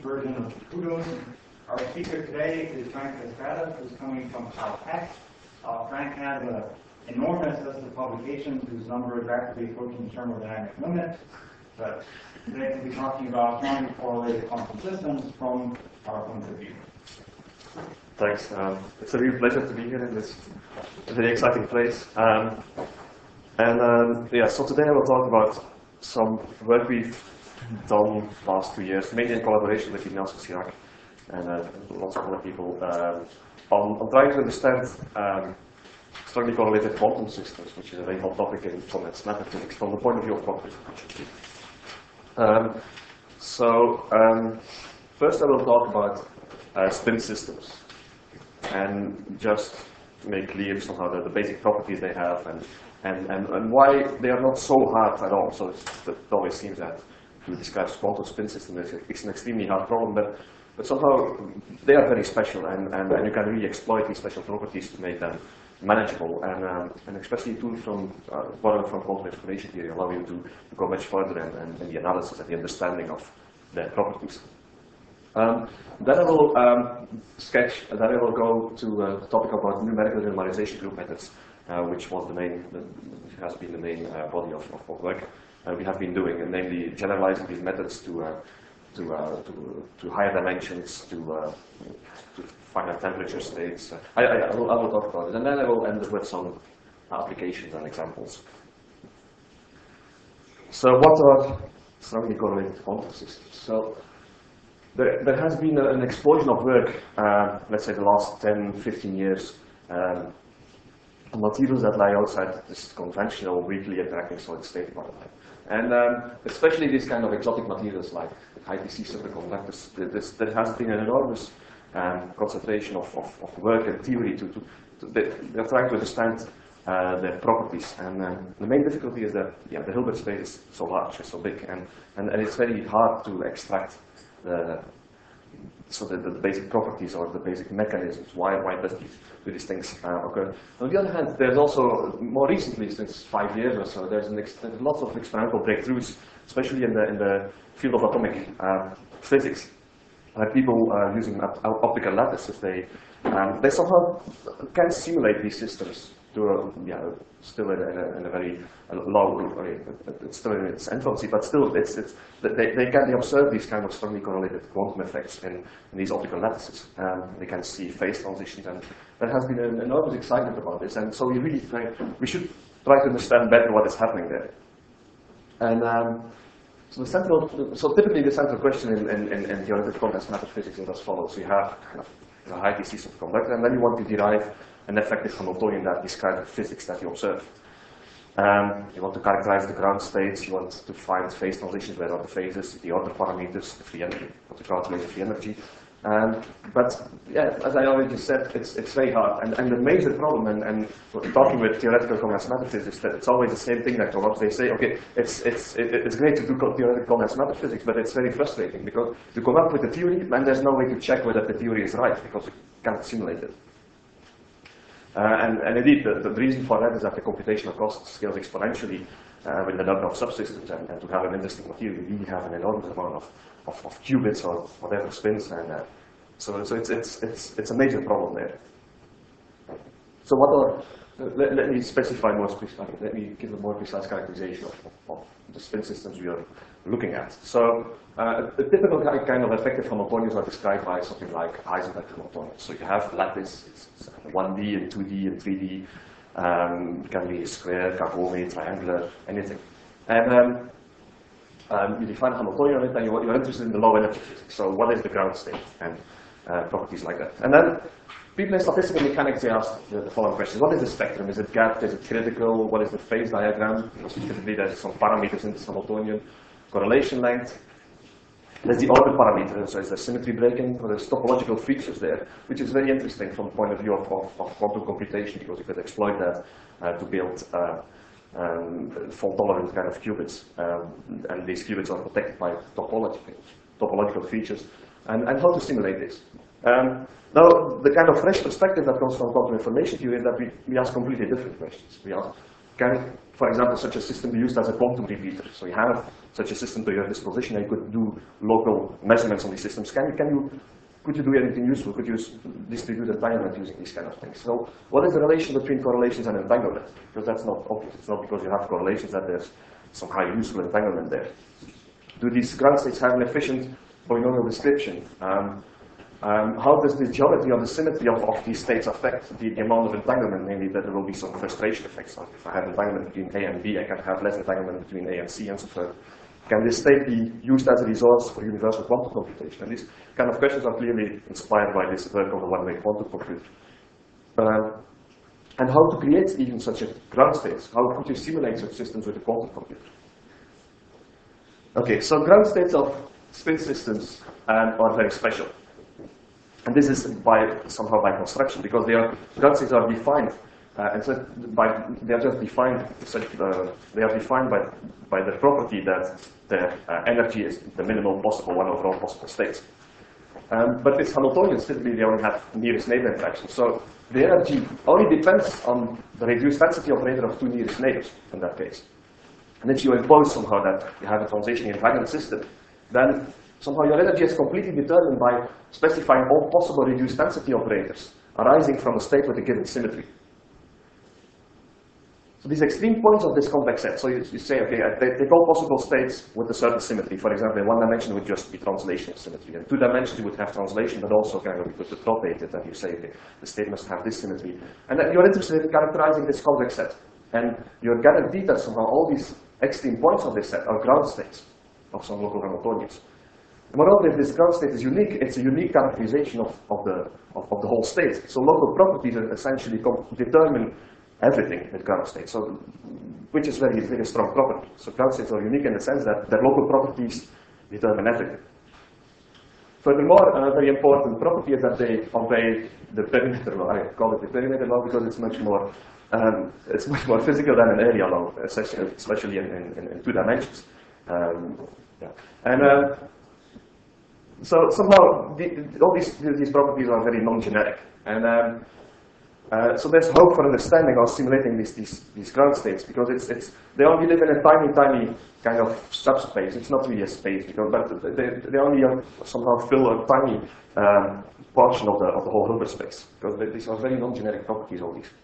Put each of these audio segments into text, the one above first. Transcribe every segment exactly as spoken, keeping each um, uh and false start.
version of Kudus. Our speaker today is Frank Estrada, who's coming from Caltech. Uh, Frank has an enormous list of publications whose number is rapidly approaching the thermodynamic limit. But today we'll be talking about strongly correlated quantum systems from our point of view. Thanks. Um, it's a real pleasure to be here in this very exciting place. Um, and um, yeah, so today I will talk about some work we've done last two years, mainly in collaboration with Ignacio Cirac and uh, lots of other people, um, on, on trying to understand um, strongly correlated quantum systems, which is a very hot topic in condensed matter physics from the point of view of quantum physics. Um, so um, first I will talk about uh, spin systems and just make clear somehow the, the basic properties they have and, and, and, and why they are not so hard at all. So it's, it always seems that to describe quantum spin system is it's an extremely hard problem, but, but somehow they are very special and, and, and you can really exploit these special properties to make them manageable, and, um, and especially tools from uh, borrowed from quantum information theory allow you to, to go much further in, in, in the analysis and the understanding of their properties. Um, then I will um, sketch, then I will go to uh, the topic about numerical generalization group methods, uh, which was the main, the, which has been the main uh, body of, of, of work uh, we have been doing, and namely generalizing these methods to uh, to, uh, to to higher dimensions, to uh, to finite temperature states. Uh, I, I, I, will, I will talk about it, and then I will end with some applications and examples. So, what are strongly correlated quantum systems? So, there, there has been a, an explosion of work, uh, let's say the last ten, fifteen years, um, on materials that lie outside this conventional weakly interacting solid state model. And um, especially these kind of exotic materials like high T C superconductors, this, there has been an enormous um, concentration of, of, of work and theory to, to, to they, they're trying to understand uh, their properties. And um, the main difficulty is that yeah, the Hilbert space is so large, it's so big, and, and, and it's very hard to extract the so the, the basic properties or the basic mechanisms, why, why does these, do these things uh, occur. On the other hand, there's also, more recently, since five years or so, there's, an ex there's lots of experimental breakthroughs, especially in the, in the field of atomic uh, physics. Like people uh, using op optical lattices, they, um, they somehow can simulate these systems to a, yeah, still in a, in a very low, it's still in its infancy, but still it's, it's, they, they can observe these kind of strongly correlated quantum effects in, in these optical lattices. Um, they can see phase transitions, and there has been an enormous excitement about this, and so we really try, we should try to understand better what is happening there. And um, so, the central, so typically the central question in, in, in, in theoretical condensed matter physics is as follows. You have kind of a high T C superconductor, and then you want to derive an effective Hamiltonian that describes the physics that you observe. Um, you want to characterize the ground states, you want to find phase transitions, where are the phases, the order parameters, the free energy, you want to calculate the free energy. Um, but yeah, as I already said, it's, it's very hard. And, and the major problem, and, and talking with theoretical condensed matter physics, that it's always the same thing that comes up. They say, okay, it's, it's, it, it's great to do theoretical condensed matter physics, but it's very frustrating because you come up with a theory and there's no way to check whether the theory is right because you cannot simulate it. Uh, and, and indeed, the, the reason for that is that the computational cost scales exponentially uh, with the number of subsystems, and, and to have an interesting material, you really have an enormous amount of, of, of qubits or whatever spins, and uh, so, so it's, it's, it's, it's a major problem there. So what are, uh, let, let me specify more specifically, let me give a more precise characterization of, of, of the spin systems we are looking at. So uh, a typical kind of effective Hamiltonians are described by something like Heisenberg Hamiltonians. So you have lattice, it's one D and two D and three D, um, it can be square, Kagome, triangular, anything. And um, um, you define a Hamiltonian on it, and you, you're interested in the low energy physics. So what is the ground state and uh, properties like that. And then people in statistical mechanics, they ask the, the following questions. What is the spectrum? Is it gapped? Is it critical? What is the phase diagram? Because typically there's some parameters in this Hamiltonian. Correlation length. There's the order parameter, so is there symmetry breaking, or there's topological features there, which is very interesting from the point of view of, of, of quantum computation, because you could exploit that uh, to build uh, um, fault-tolerant kind of qubits. Um, and these qubits are protected by topology, topological features. And, and how to simulate this. Um, now, the kind of fresh perspective that comes from quantum information theory is that we, we ask completely different questions. We ask, can, for example, such a system be used as a quantum repeater? So you have such a system to your disposition, and you could do local measurements on these systems. Can you, can you, could you do anything useful? Could you use distributed entanglement using these kind of things? So what is the relation between correlations and entanglement? Because that's not obvious. It's not because you have correlations that there's some high useful entanglement there. Do these ground states have an efficient polynomial description? Um, Um, how does the geometry or the symmetry of, of these states affect the, the amount of entanglement? Namely, that there will be some frustration effects. So if I have entanglement between A and B, I can have less entanglement between A and C, and so forth. Can this state be used as a resource for universal quantum computation? And these kind of questions are clearly inspired by this work on the one-way quantum computer. Um, and how to create even such a ground states? How could you simulate such systems with a quantum computer? Okay, so ground states of spin systems um, are very special. And this is by somehow by construction, because they are ground states are defined, uh, and so by they are just defined. Such, uh, they are defined by by the property that the uh, energy is the minimal possible one over all possible states. Um, but these Hamiltonians typically they only have nearest neighbor interactions, so the energy only depends on the reduced density operator of two nearest neighbors in that case. And if you impose somehow that you have a transition invariant system, then somehow your energy is completely determined by specifying all possible reduced density operators arising from a state with a given symmetry. So these extreme points of this complex set, so you, you say, okay, I take all possible states with a certain symmetry. For example, in one dimension would just be translational symmetry. In two dimensions you would have translation, but also kind of you could rotate it, and you say, okay, the state must have this symmetry. And then you're interested in characterizing this complex set. And you're guaranteed that somehow all these extreme points of this set are ground states of some local Hamiltonians. Moreover, if this ground state is unique, it's a unique characterization of, of, the, of, of the whole state. So local properties essentially determine everything with ground states, so, which is very, very strong property. So ground states are unique in the sense that their local properties determine everything. Furthermore, a very important property is that they obey the perimeter law. I call it the perimeter law because it's much more, um, it's much more physical than an area law, especially, especially in, in, in two dimensions. Um, yeah. And, uh, So somehow the, all these, these properties are very non-generic, and um, uh, so there's hope for understanding or simulating these, these, these ground states, because it's, it's, they only live in a tiny, tiny kind of subspace. It's not really a space, because, but they, they only somehow fill a tiny um, portion of the, of the whole Hilbert space, because they, these are very non-generic properties, all these.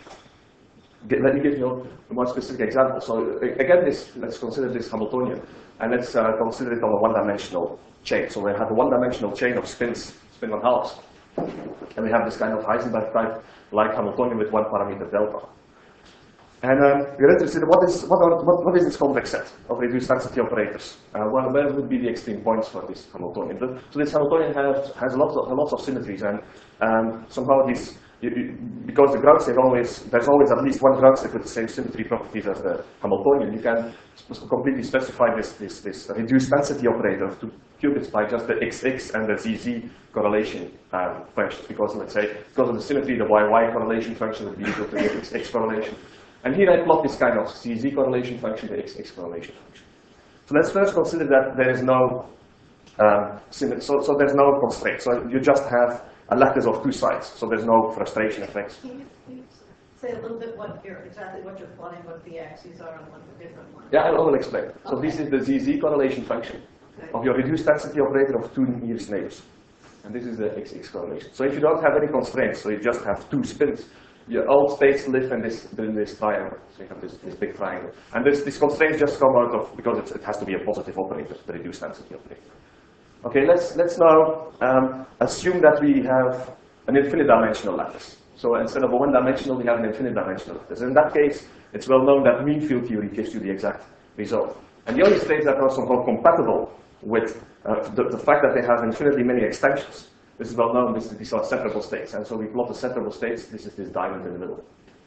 Let me give you a more specific example. So again, this, let's consider this Hamiltonian, and let's uh, consider it on a one-dimensional chain. So we have a one-dimensional chain of spins, spin on halves, and we have this kind of Heisenberg type, like Hamiltonian with one parameter delta. And um, we're interested in what is what, are, what, what is this complex set of reduced density operators? Uh, well, where would be the extreme points for this Hamiltonian? So this Hamiltonian has has lots of lots of symmetries, and um, somehow these. You, you, because the ground state always, there's always at least one ground state with the same symmetry properties as the Hamiltonian. You can completely specify this, this, this reduced density operator of two qubits by just the X X and the Z Z correlation um, functions. Because let's say, because of the symmetry, the Y Y correlation function would be equal to the X X correlation. And here I plot this kind of Z Z correlation function, the X X correlation function. So let's first consider that there is no um, symmetry, so, so there's no constraint. So you just have a lattice of two sides, so there's no frustration effects. Can you please say a little bit what you're, exactly what you're plotting, what the axes are and what the different ones? Yeah, I will explain. So Okay. this is the Z Z correlation function Okay. of your reduced density operator of two nearest neighbors. And this is the X X correlation. So if you don't have any constraints, so you just have two spins, your all states live in this, in this triangle. So you have this, this big triangle. And this, these constraints just come out of, because it's, it has to be a positive operator, the reduced density operator. Okay, let's, let's now um, assume that we have an infinite dimensional lattice. So instead of a one-dimensional, we have an infinite dimensional lattice. In that case, it's well known that mean field theory gives you the exact result. And the only states that are somehow compatible with uh, the, the fact that they have infinitely many extensions, this is well known, this, these are separable states. And so we plot the separable states, this is this diamond in the middle.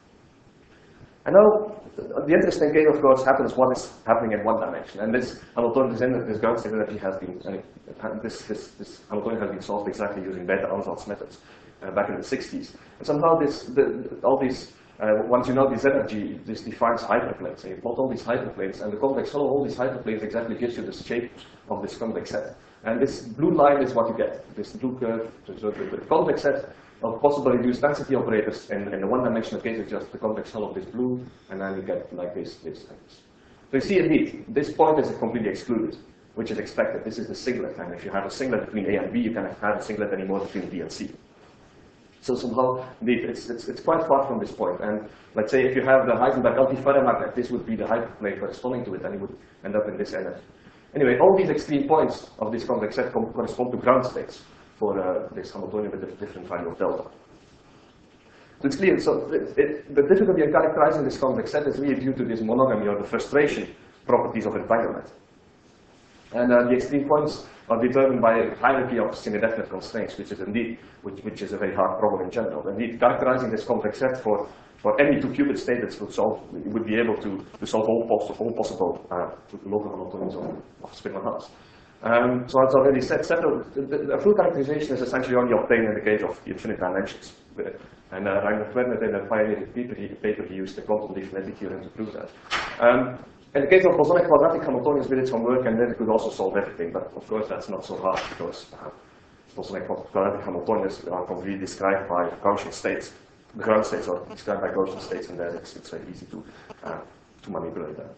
And now, the interesting case, of course, happens what is happening in one dimension. And this Hamiltonian is in this ground state energy has been, uh, this, this, this Hamiltonian has been solved exactly using Bethe-Ansatz methods uh, back in the sixties. And somehow this, the, all these, uh, once you know this energy, this defines hyperplanes. So you plot all these hyperplanes, and the convex hull of all these hyperplanes exactly gives you the shape of this convex set. And this blue line is what you get, this blue curve. So the, the convex set of possible reduced density operators in, in the one-dimensional case is just the convex hull of this blue, and then you get like this, this, and this. So you see, indeed, this point is completely excluded, which is expected. This is the singlet, and if you have a singlet between A and B, you cannot have a singlet anymore between B and C. So somehow, indeed, it's, it's, it's quite far from this point. And let's say if you have the Heisenberg antiferromagnet, this would be the hyperplane corresponding to it, and it would end up in this energy. Anyway, all these extreme points of this convex set correspond to ground states for uh, this Hamiltonian with a different value of delta. So it's clear, so it, it, the difficulty in characterizing this convex set is really due to this monogamy or the frustration properties of entanglement. And uh, the extreme points are determined by a hierarchy of semi-definite constraints, which is indeed, which, which is a very hard problem in general. Indeed, characterizing this convex set for, for any two-qubit state that would solve, you would be able to, to solve all, poss all possible uh, local Hamiltonians of, of spin halves. Um, so as already said, several, the, the, a full characterization is essentially only obtained in the case of infinite dimensions. And uh, Reinhard Werner, in a pioneering paper, he, paper, he used the quantum definity theorem to prove that. Um, In the case of bosonic quadratic Hamiltonians, we did some work, and then it could also solve everything. But of course, that's not so hard because uh, bosonic quadratic Hamiltonians are completely described by Gaussian states. The ground states are described by Gaussian states, and then it's, it's very easy to uh, to manipulate them.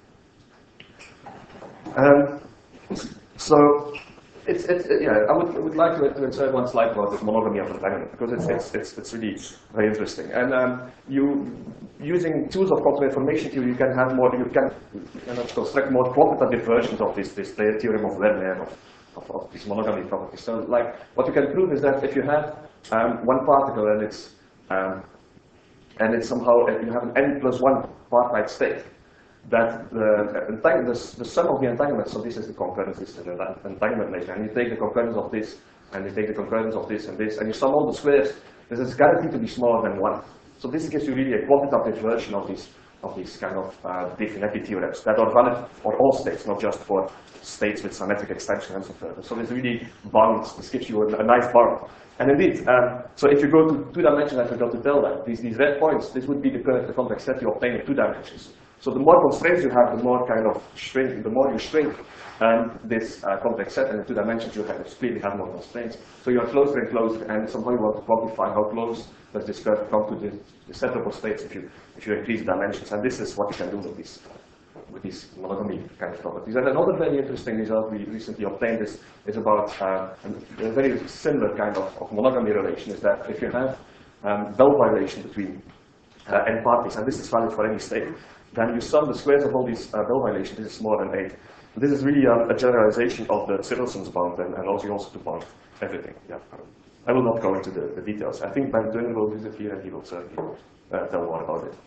Um, so, it's, it's uh, yeah. I would, I would like to, to insert one slide about this monogamy of entanglement because it's it's it's, it's really very interesting. And um, you. Using tools of quantum information theory, you can have more, you can, you can construct more quantitative versions of this, this theorem of Werner, of, of, of these monogamy properties. So, like, what you can prove is that if you have um, one particle and it's, um, and it's somehow, if you have an n plus one part-night state, that the, the, the sum of the entanglements, so this is the concurrence, this is the entanglement measure, and you take the concurrence of this, and you take the concurrence of this and this, and you sum all the squares, this is guaranteed to be smaller than one. So this gives you really a quantitative version of these of these kind of uh, definite theorems that are valid for all states, not just for states with symmetric extension and so further. So this really bounds. This gives you a, a nice bound. And indeed, um, so if you go to two dimensions, I forgot to tell that these these red points, this would be the current the convex set you obtain in two dimensions. So the more constraints you have, the more kind of shrink. The more you shrink um, this uh, convex set, and in two dimensions you have clearly have more constraints. So you are closer and closer, and somehow you want to quantify how close does this curve come to the, the separable states if you if you increase the dimensions. And this is what you can do with these with these monogamy kind of properties. And another very interesting result we recently obtained is is about uh, a very similar kind of, of monogamy relation. Is that if you have um, Bell violation between uh, n parties, and this is valid for any state, then you sum the squares of all these uh, Bell violations. This is more than eight. This is really a, a generalization of the Cyrilson's bound, and, and also also to bound everything. Yeah. I will not go into the, the details. I think Ben Dunn will visit here, and he will certainly uh, tell more about it.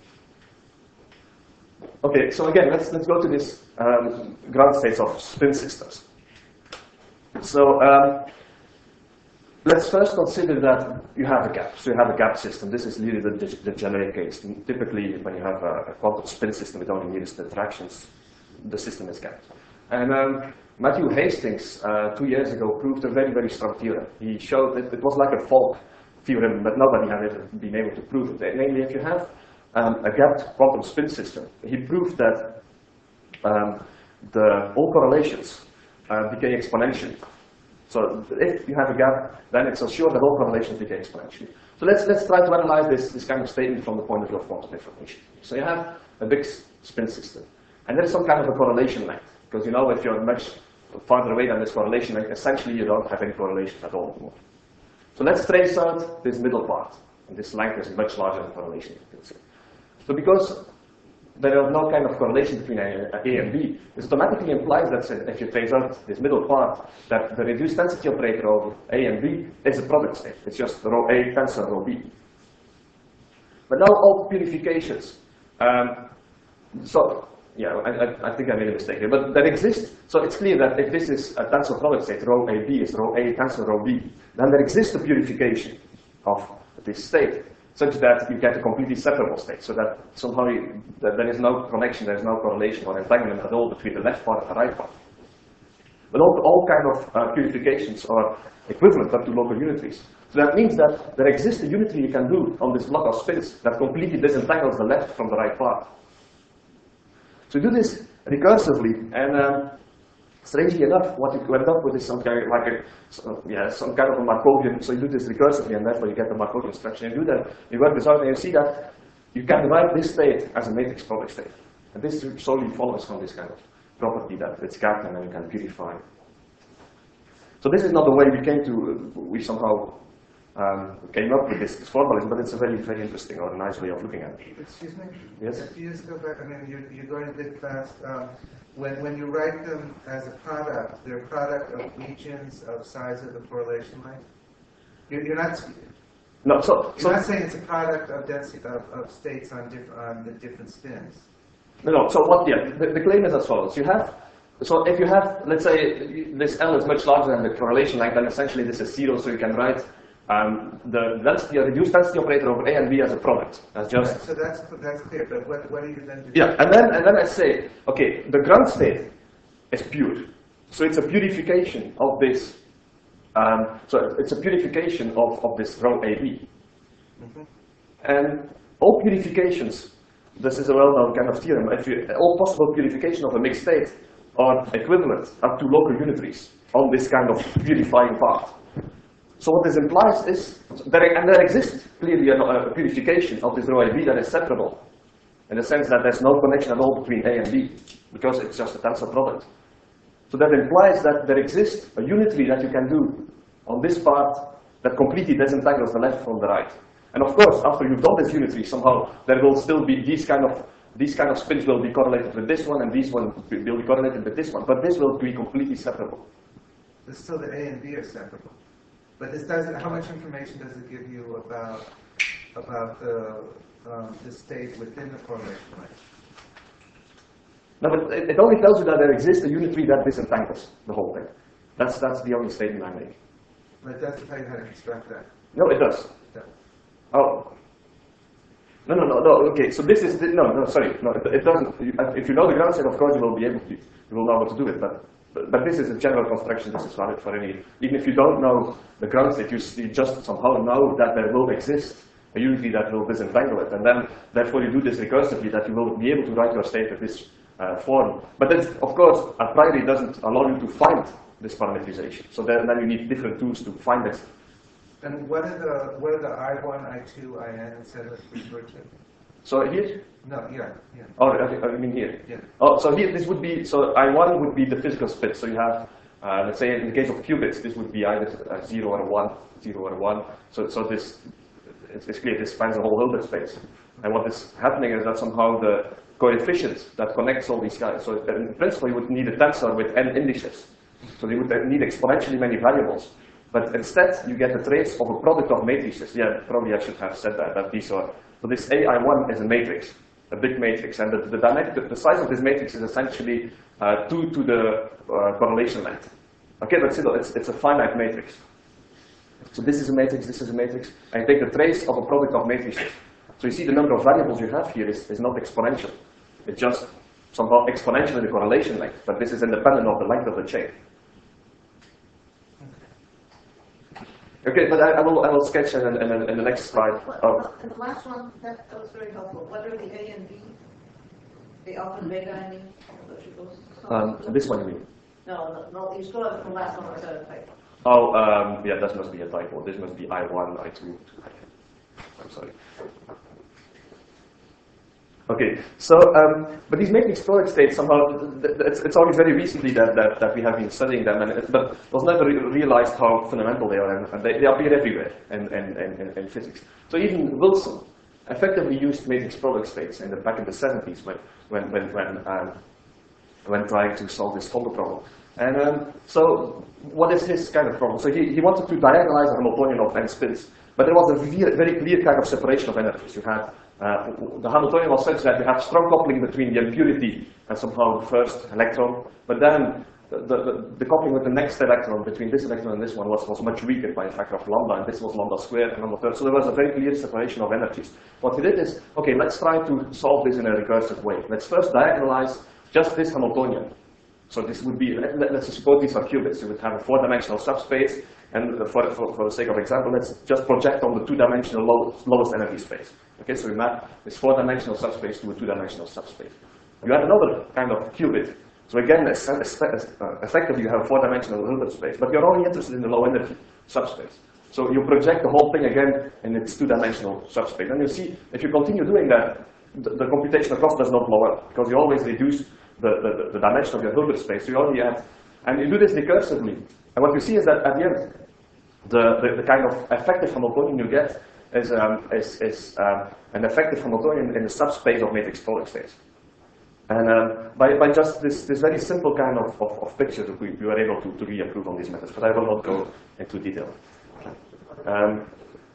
Okay, so again, let's let's go to this um, ground states of spin systems. So um, let's first consider that you have a gap. So you have a gap system. This is really the, the, the generic case. And typically, when you have a, a quantum spin system with only nearest interactions, the system is gapped. And um, Matthew Hastings, uh, two years ago, proved a very, very strong theorem. He showed that it was like a Folk theorem, but nobody had ever been able to prove it. Namely, if you have um, a gapped quantum spin system, he proved that um, the all correlations uh, decay exponentially. So if you have a gap, then it's assured that all correlations decay exponentially. So let's let's try to analyze this this kind of statement from the point of view of quantum information. So you have a big spin system, and there's some kind of a correlation length. Because you know, if you're much farther away than this correlation length, essentially you don't have any correlation at all anymore. So let's trace out this middle part. And this length is much larger than correlation. So because there is no kind of correlation between A, A and B, this automatically implies that if you trace out this middle part, that the reduced density operator over A and B is a product state. It's just rho A tensor rho B. But now all purifications. Um, so Yeah, I, I, I think I made a mistake here, but that exists. So it's clear that if this is a tensor product state, rho A B is rho A tensor rho B, then there exists a purification of this state, such that you get a completely separable state, so that somehow you, that there is no connection, there is no correlation or entanglement at all between the left part and the right part. But all, all kind of uh, purifications are equivalent up to local unitaries. So that means that there exists a unitary you can do on this block of spins that completely disentangles the left from the right part. So do this recursively, and um, strangely enough, what you end up with is some kind of, like a, so, yeah, some kind of a Markovian, so you do this recursively, and therefore you get the Markovian structure. And you do that, you work this out, and you see that you can write this state as a matrix product state. And this solely follows from this kind of property that it's gapped and then you can purify. So this is not the way we came to, we somehow um, came up with this, this formalism, but it's a very, very interesting or a nice way of looking at it. Excuse me? Yes? If you just go back, I mean, you're, you're going a bit fast. Um, when, when you write them as a product, they're a product of regions of size of the correlation line? You're, you're not, No, so, you're so not saying it's a product of density of, of states on, diff, on the different spins. No, no. So what? Yeah, the, the claim is as follows: you have, so if you have, let's say, this L is much larger than the correlation length, then essentially this is zero. So you can write um, the density, or reduced density operator over A and B as a product. As just. Right, so that's that's clear. But what what do you then do? Yeah, and then and then I say, okay, the ground state is pure. So it's a purification of this. Um, so it's a purification of of this row A B. Mm-hmm. And all purifications. This is a well-known kind of theorem. If you, all possible purification of a mixed state are equivalent up to local unitaries on this kind of purifying part. So what this implies is, there, and there exists clearly a, a purification of this row A B that is separable, in the sense that there's no connection at all between A and B, because it's just a tensor product. So that implies that there exists a unitary that you can do on this part that completely disentangles the left from the right. And of course, after you've done this unitary, somehow there will still be these kind of these kind of spins will be correlated with this one, and these one will be correlated with this one. But this will be completely separable. But still, the A and B are separable. But this doesn't. How much information does it give you about about the um, the state within the correlation line? No, but it, it only tells you that there exists a unitary that disentangles the whole thing. That's that's the only statement I make. But it doesn't tell you how to construct that. No, it does. No. Oh. No, no, no, no, okay, so this is, the, no, no, sorry, no, it, it doesn't, you, if you know the ground state, of course you will be able to, you will know how to do it, but, but, but this is a general construction, this is valid for any, even if you don't know the ground state, you, you just somehow know that there will exist a unity that will disentangle it, and then, therefore you do this recursively, that you will be able to write your state in this uh, form. But that, of course, a priori doesn't allow you to find this parameterization, so then, then you need different tools to find it. And what are the what are the I one, I two, I n, et cetera referred to? So here? No, yeah, yeah. Oh, okay, I mean here. Yeah. Oh, so here this would be, so I one would be the physical split. So you have, uh, let's say in the case of qubits, this would be either uh, zero or one, zero or one. So, so this, it's, it's clear this spans the whole Hilbert space. And what is happening is that somehow the coefficient that connects all these guys, so in principle you would need a tensor with n indices. So you would need exponentially many variables. But instead, you get the trace of a product of matrices. Yeah, probably I should have said that, that these are, so this A I one is a matrix, a big matrix, and the, the, the, the size of this matrix is essentially uh, two to the uh, correlation length. Okay, but still, it's, it's a finite matrix. So this is a matrix, this is a matrix, and you take the trace of a product of matrices. So you see the number of variables you have here is, is not exponential. It's just somehow exponential in the correlation length, but this is independent of the length of the chain. Okay, but I, I will I will sketch in, in, in, in the next slide. Oh. And the last one, that, that was very helpful. What are the A and B? The alpha and beta, I mean? Um, this one you mean? No, no, no, you still have the last one, or is that a typo? Oh, um, yeah, that must be a typo. This must be I one, I two. I'm sorry. Okay, so, um, but these matrix product states somehow, it's, it's only very recently that, that, that we have been studying them, and it, but it was never re realized how fundamental they are, and, and they, they appear everywhere in, in, in, in physics. So even Wilson effectively used matrix product states in the, back in the seventies when, when, when, when, um, when trying to solve this Kondo problem. And um, so what is his kind of problem? So he, he wanted to diagonalize a Hamiltonian of n spins, but there was a very, very clear kind of separation of energies. You had Uh, the Hamiltonian was such that you have strong coupling between the impurity and somehow the first electron, but then the, the, the coupling with the next electron between this electron and this one was, was much weaker by a factor of lambda, and this was lambda squared and lambda third. So there was a very clear separation of energies. What he did is, okay, let's try to solve this in a recursive way. Let's first diagonalize just this Hamiltonian. So this would be, let, let's suppose these are qubits. You would have a four-dimensional subspace, and for, for, for the sake of example, let's just project on the two-dimensional low, lowest energy space. Okay, so we map this four-dimensional subspace to a two-dimensional subspace. You have another kind of qubit, So again, es- es- uh, effectively you have a four-dimensional Hilbert space, but you're only interested in the low energy subspace. So you project the whole thing again in its two-dimensional subspace. And you see, if you continue doing that, the, the computational cost does not blow up, because you always reduce the, the, the dimension of your Hilbert space. So you only add, and you do this recursively. And what you see is that at the end, the, the, the kind of effective Hamiltonian you get is, um, is, is um, an effective Hamiltonian in the subspace of matrix Pollak states. And um, by, by just this, this very simple kind of, of, of picture, we, we were able to, to really improve on these methods, but I will not go into detail. Um,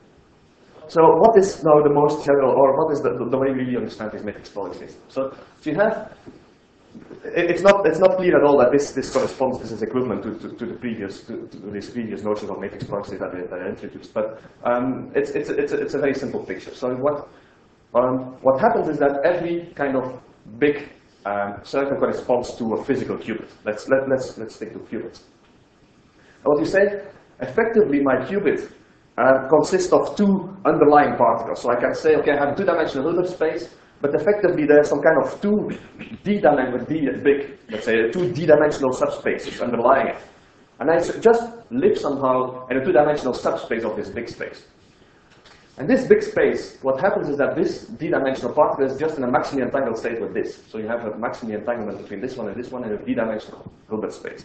so what is now the most general, or what is the, the, the way we really understand these matrix Pollak states? So, so you have, it, it's not it's not clear at all that this, this corresponds, this is equivalent to, to, to the previous, to, to this previous notion of matrix Pollak states that I, that I introduced, but um, it's, it's, it's, a, it's a very simple picture. So what, um, what happens is that every kind of big um, circle corresponds to a physical qubit. Let's, let, let's, let's stick to qubits. And what you say, effectively my qubit Uh, consists of two underlying particles. So I can say, okay, I have a two-dimensional Hilbert space, but effectively there's some kind of two d-dimensional, d big, let's say, two d-dimensional subspaces underlying it. And I just live somehow in a two-dimensional subspace of this big space. And this big space, what happens is that this d-dimensional particle is just in a maximally entangled state with this. So you have a maximally entanglement between this one and this one in a d-dimensional Hilbert space.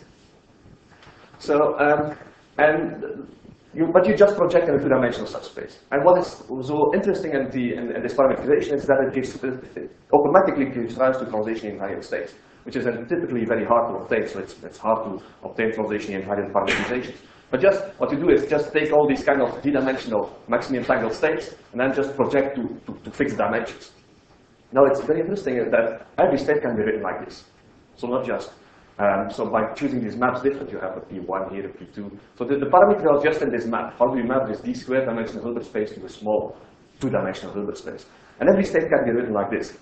So, um, and You, but you just project in a two-dimensional subspace. And what is so interesting in, the, in, in this parametrization is that it, gives, it automatically gives rise to transition invariant states, which is typically very hard to obtain. So it's, it's hard to obtain transition invariant parameterizations. But just what you do is just take all these kind of d-dimensional maximally entangled states and then just project to, to, to fixed dimensions. Now it's very interesting that every state can be written like this. So not just. Um, so by choosing these maps different, you have a P one here, a P two. So the, the parameter is just in this map. How do you map this d square dimensional Hilbert space to a small two-dimensional Hilbert space? And every state can be written like this.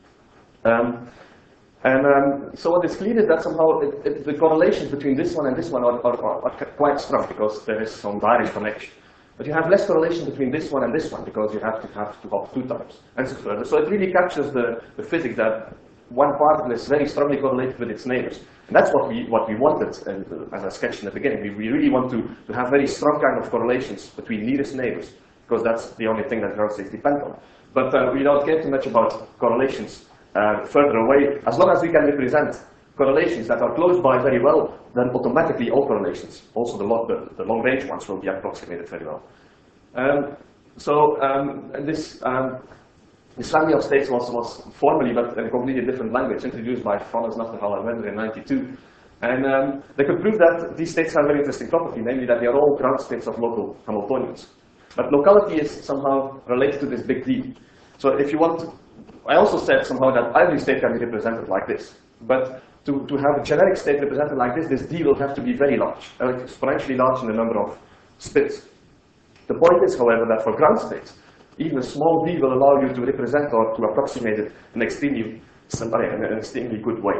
Um, and um, so what is clear is that somehow it, it, the correlations between this one and this one are, are, are, are quite strong because there is some direct connection. But you have less correlation between this one and this one because you have to have to hop two times and so further. So it really captures the, the physics that one particle is very strongly correlated with its neighbors. And that's what we, what we wanted, and, uh, as I sketched in the beginning. We, we really want to, to have very strong kind of correlations between nearest neighbors, because that's the only thing that ground states depend on. But uh, we don't care too much about correlations uh, further away. As long as we can represent correlations that are close by very well, then automatically all correlations, also the, long, the, the long-range ones, will be approximated very well. Um, so um, this um, This family of states was, was formally, but in a completely different language, introduced by Franz Nachterhall and Wender in ninety-two. And um, they could prove that these states have a very interesting property, namely that they are all ground states of local Hamiltonians. But locality is somehow related to this big D. So if you want to, I also said somehow that every state can be represented like this. But to, to have a generic state represented like this, this D will have to be very large, exponentially large in the number of spins. The point is, however, that for ground states, even a small d will allow you to represent or to approximate it in extremely, in an extremely good way.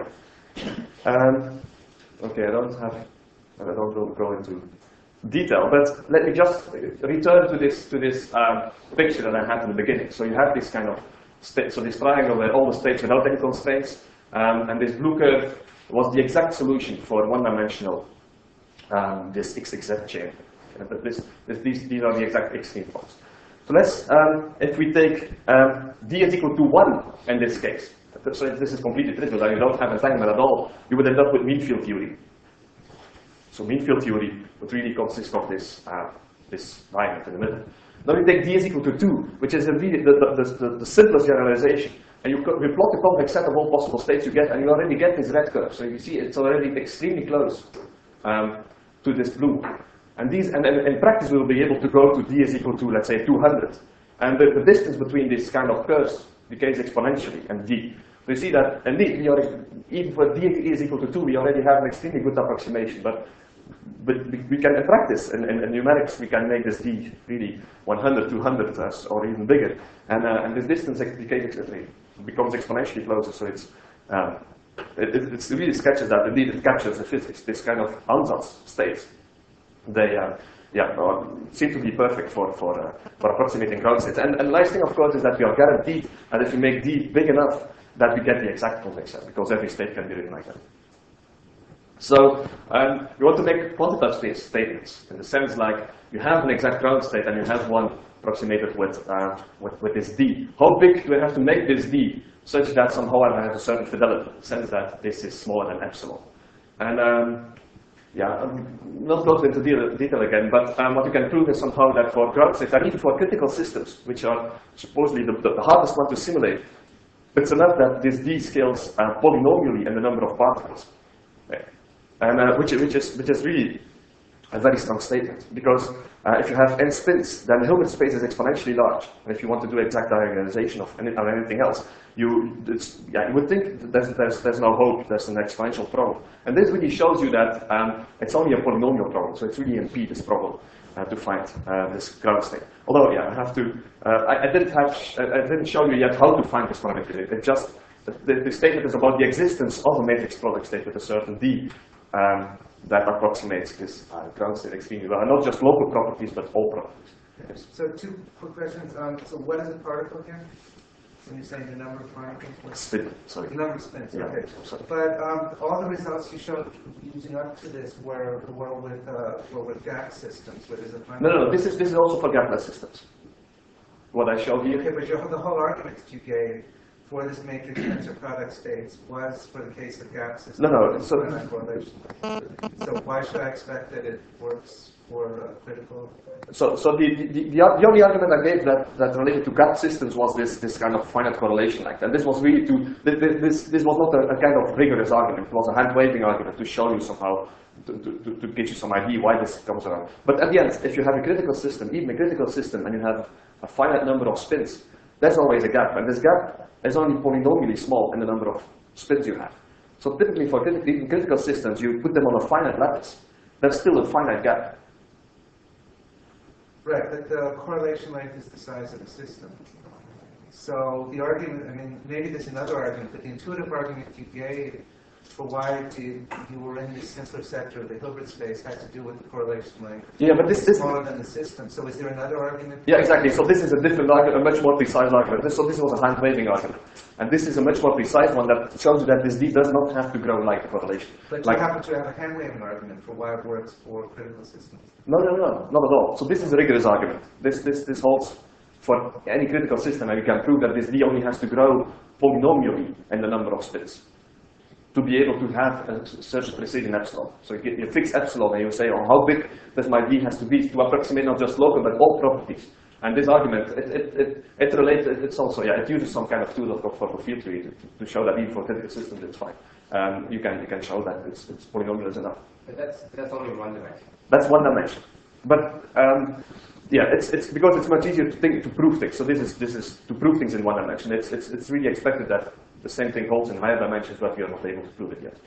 Um, okay, I don't have, I don't go into detail, but let me just return to this to this um, picture that I had in the beginning. So you have this kind of state, so this triangle where all the states without any constraints, um, and this blue curve was the exact solution for one-dimensional um, this X X Z chain. But this, this, these, these are the exact extreme points. So let's, um, if we take um, d is equal to one in this case, so if this is completely trivial, and you don't have entanglement at all, you would end up with mean field theory. So mean field theory would really consist of this, uh, this diamond in the middle. Now we take d is equal to two, which is really the, the, the, the simplest generalization. And you, you plot the convex set of all possible states you get, and you already get this red curve. So you see it's already extremely close um, to this blue. And these, and, and in practice, we will be able to go to d is equal to, let's say, two hundred. And the, the distance between these kind of curves decays exponentially, and d. We see that, indeed, we are, even for d is equal to two, we already have an extremely good approximation. But, but we can, in practice, in, in, in numerics, we can make this d really one hundred, two hundred, or even bigger. And, uh, and this distance decays, becomes exponentially closer, so it's, um, it, it it's really sketches that, indeed, it captures the physics, this kind of ansatz states. They uh, yeah, uh, seem to be perfect for, for, uh, for approximating ground states. And, and the nice thing, of course, is that we are guaranteed that if we make d big enough, that we get the exact convex set, because every state can be written like that. So um, you want to make quantitative statements in the sense like you have an exact ground state and you have one approximated with, uh, with, with this d. How big do I have to make this d such that somehow I have a certain fidelity, in the sense that this is smaller than epsilon. And um, yeah, I'm not going into detail, detail again, but um, what you can prove is somehow that for ground states, and even for critical systems, which are supposedly the, the, the hardest one to simulate, it's enough that this d scales uh, polynomially in the number of particles. Okay. And uh, which, which, is, which is really a very strong statement, because uh, if you have n spins, then the Hilbert space is exponentially large. And if you want to do exact diagonalization of any, or anything else, you, it's, yeah, you would think that there's, there's, there's no hope, there's an exponential problem. And this really shows you that um, it's only a polynomial problem, so it's really M P, this problem, uh, to find uh, this ground state. Although, yeah, I have to, uh, I, I, didn't have, I didn't show you yet how to find this parameter. It just, the, the statement is about the existence of a matrix product state with a certain d. Um, that approximates this uh, ground state extremely well, and not just local properties, but all properties. Yes. So two quick questions. Um, so what is a particle here? When you're saying the number of particles? What? Spin, sorry. The number of spins, Yeah, okay. sorry. But um, all the results you showed using up to this were, were with uh, were with gap systems. But is it No, no, no, this is, this is also for gapless systems. What I show here. Okay, but your, the whole argument that you gave for this matrix tensor product states was for the case of gap systems. No, no, so- correlation. So why should I expect that it works for uh, critical? So, so the, the, the, the only argument I gave that, that related to gap systems was this, this kind of finite correlation act. And this was really to, this, this was not a, a kind of rigorous argument. It was a hand-waving argument to show you somehow, to, to, to get you some idea why this comes around. But at the end, if you have a critical system, even a critical system, and you have a finite number of spins, there's always a gap. And this gap is only polynomially small in the number of spins you have. So typically for critical, even critical systems, you put them on a finite lattice. There's still a finite gap. Right, but the correlation length is the size of the system. So the argument, I mean, maybe there's another argument, but the intuitive argument you gave for why you, you were in this simpler sector of the Hilbert space had to do with the correlation length. Yeah, but this, this Smaller than the system. So is there another argument? Yeah, exactly. So this is a different argument, a much more precise argument. This, so this was a hand-waving argument. And this is a much more precise one that shows you that this D does not have to grow like the correlation. But like, you happen to have a hand-waving argument for why it works for critical systems. No, no, no, not at all. So this is a rigorous argument. This, this, this holds for any critical system, and you can prove that this D only has to grow polynomially in the number of spins to be able to have a such precision epsilon. So you, get, you fix epsilon and you say, oh, how big does my D has to be to approximate not just local, but all properties. And this argument, it, it, it, it relates, it's also, yeah, it uses some kind of tool of, for field theory to, to show that even for critical systems it's fine. Um, you, can, you can show that it's, it's polynomial is enough. But that's, that's only one dimension. That's one dimension. But um, yeah, it's, it's because it's much easier to think to prove things. So this is this is to prove things in one dimension. It's it's it's really expected that the same thing holds in higher dimensions, but we are not able to prove it yet.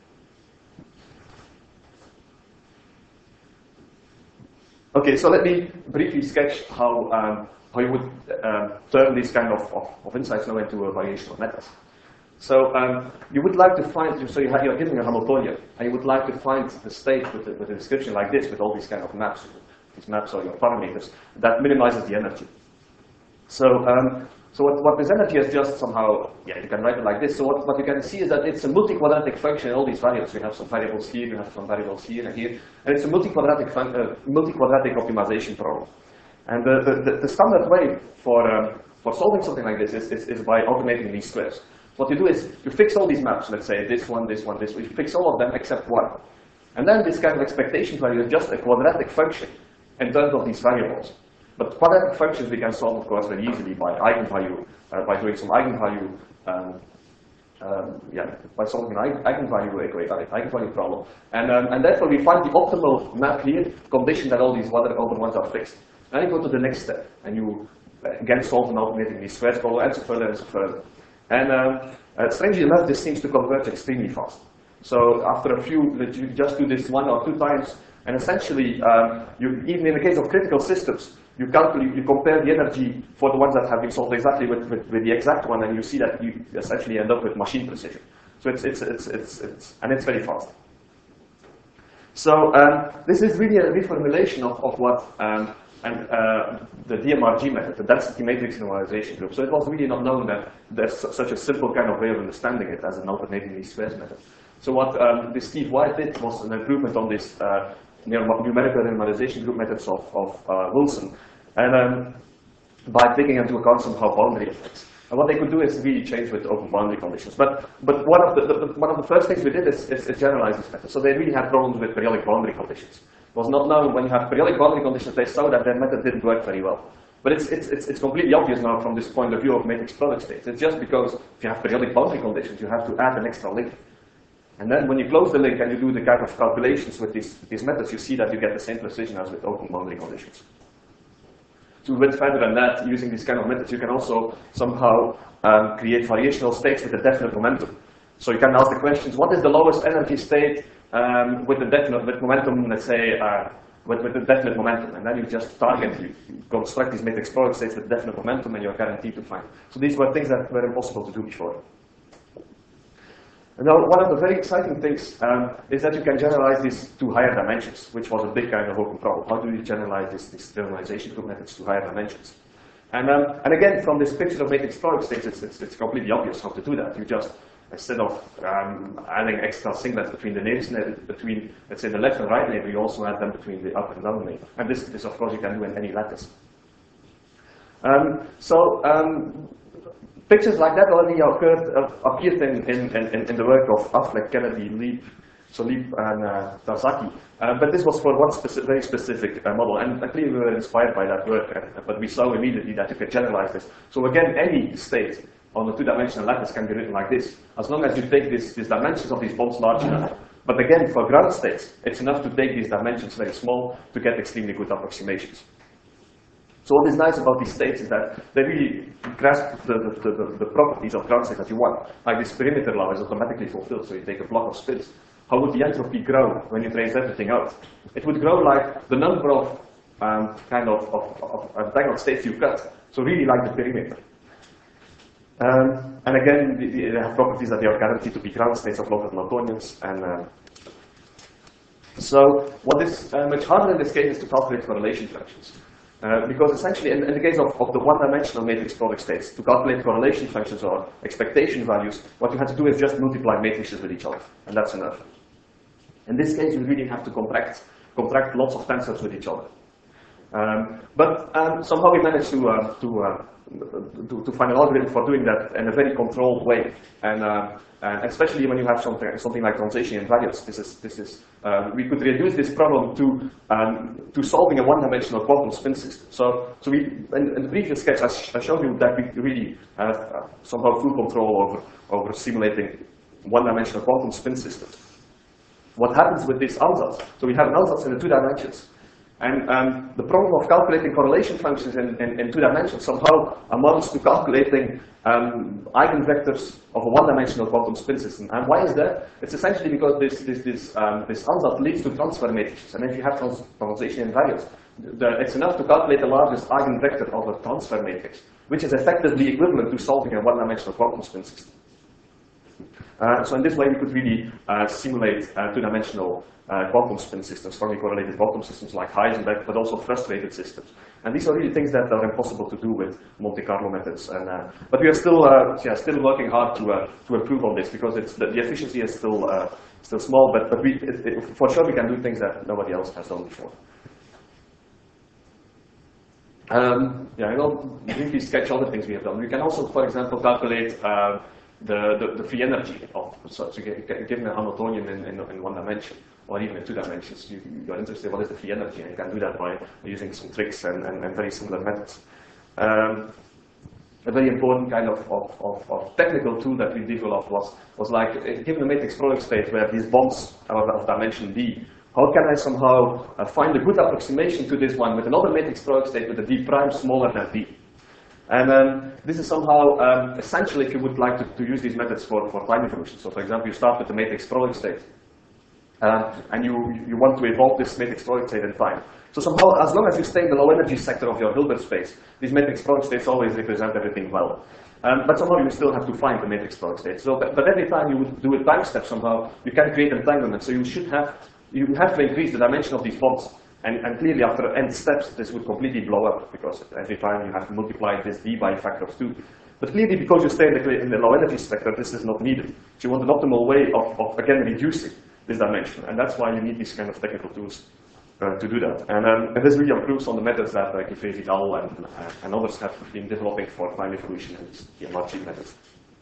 Okay, so let me briefly sketch how um, how you would um, turn these kind of, of, of insights now into a variational method. So um, you would like to find, so you have, you're given a Hamiltonian, and you would like to find the state with a, with a description like this, with all these kind of maps. These maps are your parameters, that minimizes the energy. So, um, so what, what this energy is just somehow, yeah, you can write it like this. So what, what you can see is that it's a multi-quadratic function in all these variables. You have some variables here, you have some variables here and here, and it's a multi-quadratic uh, multi-quadratic optimization problem. And the, the, the standard way for, um, for solving something like this is, is, is by automating these squares. What you do is you fix all these maps, let's say this one, this one, this one, you fix all of them except one. And then this kind of expectation value is just a quadratic function in terms of these variables. But quadratic functions we can solve, of course, very easily by eigenvalue, uh, by doing some eigenvalue, um, um, yeah, by solving an eigenvalue eigenvalue problem. And, um, and therefore we find the optimal map here, conditioned that all these other other ones are fixed. Then you go to the next step, and you uh, again solve and automating these squares problem, and so further and so further. And um, uh, strangely enough, this seems to converge extremely fast. So after a few, you just do this one or two times, and essentially, um, you, even in the case of critical systems, you calculate, you compare the energy for the ones that have been solved exactly with, with, with the exact one, and you see that you essentially end up with machine precision. So it's, it's, it's, it's, it's and it's very fast. So um, this is really a reformulation of, of what um, and uh, the D M R G method, the density matrix normalization group. So it was really not known that there's such a simple kind of way of understanding it as an alternating least squares method. So what um, this Steve White did was an improvement on this uh, numerical normalization group methods of, of uh, Wilson, and um, by taking into account somehow boundary effects. And what they could do is really change with open boundary conditions. But, but one, of the, the, the, one of the first things we did is, is, is generalize this method. So they really had problems with periodic boundary conditions. It was not known when you have periodic boundary conditions, they saw that their method didn't work very well. But it's, it's, it's, it's completely obvious now from this point of view of matrix product states. It's just because if you have periodic boundary conditions, you have to add an extra link. And then when you close the link and you do the kind of calculations with these, these methods, you see that you get the same precision as with open boundary conditions. To go further than that, using these kind of methods, you can also somehow um, create variational states with a definite momentum. So you can ask the questions, what is the lowest energy state um, with the definite with momentum, let's say, uh, with, with the definite momentum? And then you just target, you, you construct these matrix product states with definite momentum and you're guaranteed to find. So these were things that were impossible to do before. And now, one of the very exciting things um, is that you can generalize this to higher dimensions, which was a big kind of open problem. How do you generalize this, these generalization group methods to higher dimensions? And, um, and again, from this picture of matrix product states, it's, it's, it's completely obvious how to do that. You just, instead of um, adding extra singlets between the names, between, let's say, the left and right neighbor, you also add them between the up and down neighbor. And this, this of course, you can do in any lattice. Um, so, um, Pictures like that already occurred, uh, appeared in, in, in, in the work of Affleck, Kennedy, Leib, so Leib and uh, Tarzaki. Uh, but this was for one speci very specific uh, model, and uh, clearly we were inspired by that work, uh, but we saw immediately that you could generalize this. So again, any state on the two-dimensional lattice can be written like this, as long as you take this, these dimensions of these bonds large enough. But again, for ground states, it's enough to take these dimensions very small to get extremely good approximations. So what is nice about these states is that they really grasp the, the, the, the properties of ground states that you want. Like this perimeter law is automatically fulfilled, so you take a block of spins. How would the entropy grow when you trace everything out? It would grow like the number of um, kind of, of, of entangled states you cut, so really like the perimeter. Um, and again, they have properties that they are guaranteed to be ground states of local Hamiltonians. And uh, so what is uh, much harder in this case is to calculate correlation functions. Uh, because essentially, in, in the case of, of the one-dimensional matrix product states, to calculate correlation functions or expectation values, what you have to do is just multiply matrices with each other, and that's enough. In this case, you really have to contract, contract lots of tensors with each other. Um, but um, somehow we managed to, uh, to, uh, to, to find an algorithm for doing that in a very controlled way. And, uh, and especially when you have something, something like translation invariance, this is, this is, uh, we could reduce this problem to, um, to solving a one-dimensional quantum spin system. So, so we, in, in the previous sketch, I, sh I showed you that we really have uh, somehow full control over, over simulating one-dimensional quantum spin systems. What happens with this ansatz? So we have an ansatz in the two dimensions. And um, the problem of calculating correlation functions in, in, in two dimensions somehow amounts to calculating um, eigenvectors of a one-dimensional quantum spin system. And why is that? It's essentially because this, this, this, um, this ansatz leads to transfer matrices. And if you have trans translation invariance, the, it's enough to calculate the largest eigenvector of a transfer matrix, which is effectively equivalent to solving a one-dimensional quantum spin system. Uh, so in this way, we could really uh, simulate uh, two-dimensional uh, quantum spin systems, strongly correlated quantum systems like Heisenberg, but also frustrated systems. And these are really things that are impossible to do with Monte Carlo methods. And, uh, but we are still, uh, yeah, still working hard to, uh, to improve on this, because it's, the, the efficiency is still, uh, still small, but, but we, it, it, for sure we can do things that nobody else has done before. Um, yeah, I will briefly sketch other things we have done. We can also, for example, calculate uh, the, the, the free energy of such a given a Hamiltonian in, in, in one dimension, or even in two dimensions. You, you're interested in what is the free energy, and you can do that by using some tricks and, and, and very similar methods. Um, a very important kind of, of, of, of technical tool that we developed was, was like, given a matrix product state where these bonds are of dimension d, how can I somehow uh, find a good approximation to this one with another matrix product state with a d prime smaller than d? And um, this is somehow um, essential if you would like to, to use these methods for, for time evolution. So for example, you start with the matrix product state, uh, and you, you want to evolve this matrix product state in time. So somehow, as long as you stay in the low energy sector of your Hilbert space, these matrix product states always represent everything well. Um, but somehow you still have to find the matrix product state. So, but, but every time you would do a time step somehow, you can create entanglement. So you should have, you have to increase the dimension of these bonds. And, and clearly, after n steps, this would completely blow up, because every time you have to multiply this d by a factor of two. But clearly, because you stay in the, in the low energy spectrum, this is not needed. So you want an optimal way of, of again, reducing this dimension. And that's why you need these kind of technical tools uh, to do that. And, um, and this really improves on the methods that uh, Giffey et al. And, uh, and others have been developing for time evolution and the M R G methods.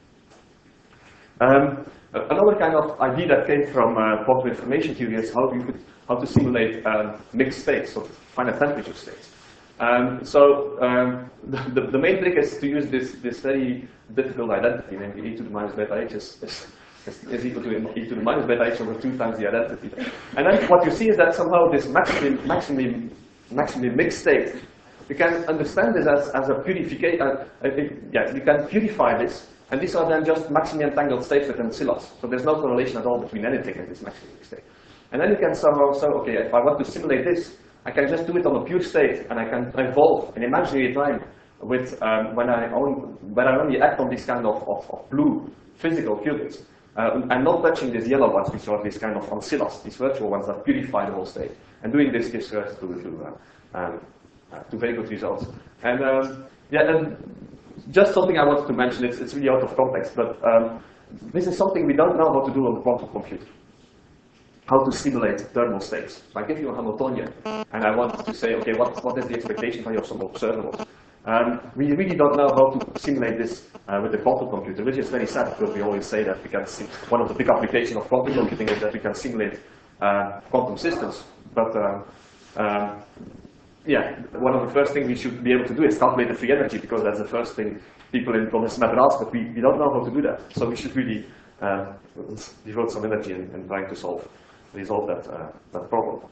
Um, another kind of idea that came from uh, quantum information theory is how you could how to simulate um, mixed states, so finite temperature states. Um, so um, the, the main trick is to use this, this very difficult identity, namely e to the minus beta h is, is, is equal to e to the minus beta h over two times the identity. And then what you see is that somehow this maximally, maximally, maximally mixed state, you can understand this as, as a purification, uh, yeah, you can purify this, and these are then just maximally entangled states within Silas. So there's no correlation at all between anything in this maximally mixed state. And then you can somehow say, okay, if I want to simulate this, I can just do it on a pure state, and I can evolve an imaginary time with um, when I own, when I only act on these kind of, of, of blue physical qubits, uh, and not touching these yellow ones, which are these kind of ancillas, these virtual ones that purify the whole state. And doing this gives rise to, to, uh, um, uh, to very good results. And um, yeah, and just something I wanted to mention. It's, it's really out of context, but um, this is something we don't know how to do on the quantum computer. How to simulate thermal states. So I give you a Hamiltonian, and I want to say, okay, what, what is the expectation value of some observables? Um, we really don't know how to simulate this uh, with the quantum computer, which is very sad, because we always say that we can sim one of the big applications of quantum computing is that we can simulate uh, quantum systems. But um, um, yeah, one of the first things we should be able to do is calculate the free energy, because that's the first thing people in this matter ask, but we, we don't know how to do that. So we should really uh, devote some energy in, in trying to solve resolve that, uh, that problem.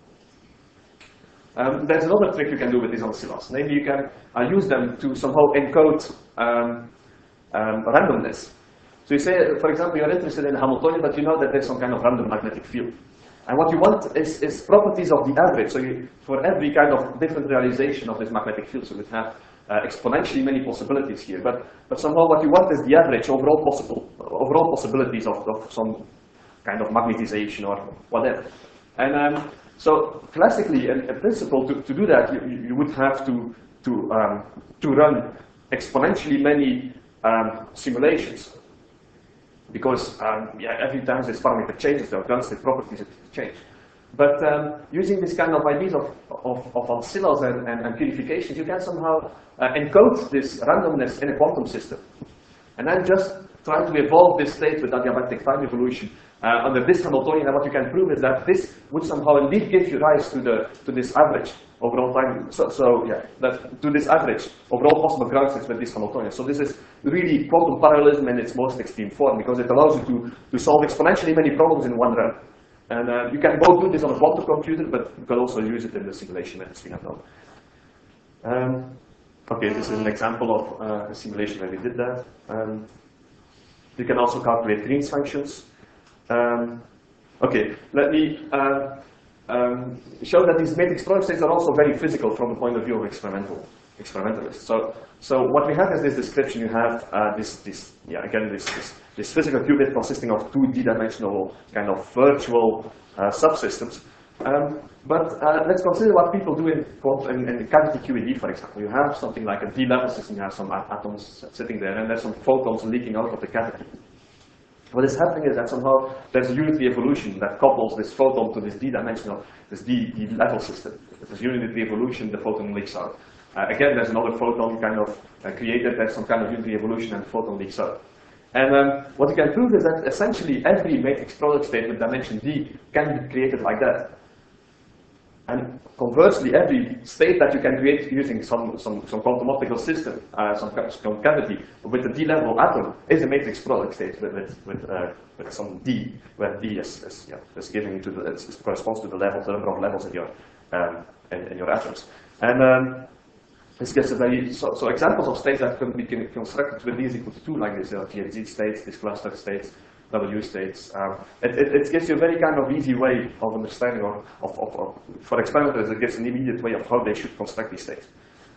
Um, there's another trick you can do with these ancillas. Namely, you can uh, use them to somehow encode um, um, randomness. So you say, for example, you're interested in Hamiltonian, but you know that there's some kind of random magnetic field. And what you want is, is properties of the average. So you, for every kind of different realization of this magnetic field, so we have uh, exponentially many possibilities here. But, but somehow what you want is the average overall possible, overall possibilities of, of some kind of magnetization or whatever. And um, so classically, in, in principle, to, to do that, you, you would have to, to, um, to run exponentially many um, simulations. Because um, yeah, every time this parameter changes, there are constant properties that change. But um, using this kind of ideas of, of, of ancillas and, and, and purifications, you can somehow uh, encode this randomness in a quantum system. And then just try to evolve this state with adiabatic time evolution uh, under this Hamiltonian. And what you can prove is that this would somehow indeed give you rise to, the, to this average overall time. So, so yeah, that, to this average overall possible ground states with this Hamiltonian. So this is really quantum parallelism in its most extreme form, because it allows you to, to solve exponentially many problems in one run. And uh, you can both do this on a quantum computer, but you can also use it in the simulation methods we have done. Um, okay, this is an example of uh, a simulation where we did that. Um, you can also calculate Green's functions. Um, okay, let me uh, um, show that these matrix product states are also very physical from the point of view of experimental experimentalists. So, so what we have is this description. You have uh, this, this, yeah, again, this, this, this physical qubit consisting of two d-dimensional kind of virtual uh, subsystems. Um, but uh, let's consider what people do in, in, in cavity Q E D, for example. You have something like a d-level system. You have some atoms sitting there, and there's some photons leaking out of the cavity. What is happening is that somehow there's a unitary evolution that couples this photon to this d-dimensional, this d-level system. If there's unitary evolution, the photon leaks out. Uh, again, there's another photon kind of uh, created, there's some kind of unitary evolution, and the photon leaks out. And um, what you can prove is that essentially every matrix product state with dimension d can be created like that. And conversely, every state that you can create using some, some, some quantum optical system, uh, some, some cavity with a d-level atom, is a matrix product state with, with, with, uh, with some d, where d is, is, yeah, is giving to the, it corresponds to the level, the number of levels in your, um, in, in your atoms. And um, this gives a very, so, so examples of states that can be constructed with d is equal to two, like this, uh, T H Z states, these cluster states, W states. Um, it, it, it gives you a very kind of easy way of understanding, or of, of, of, for experimenters, it gives an immediate way of how they should construct these states.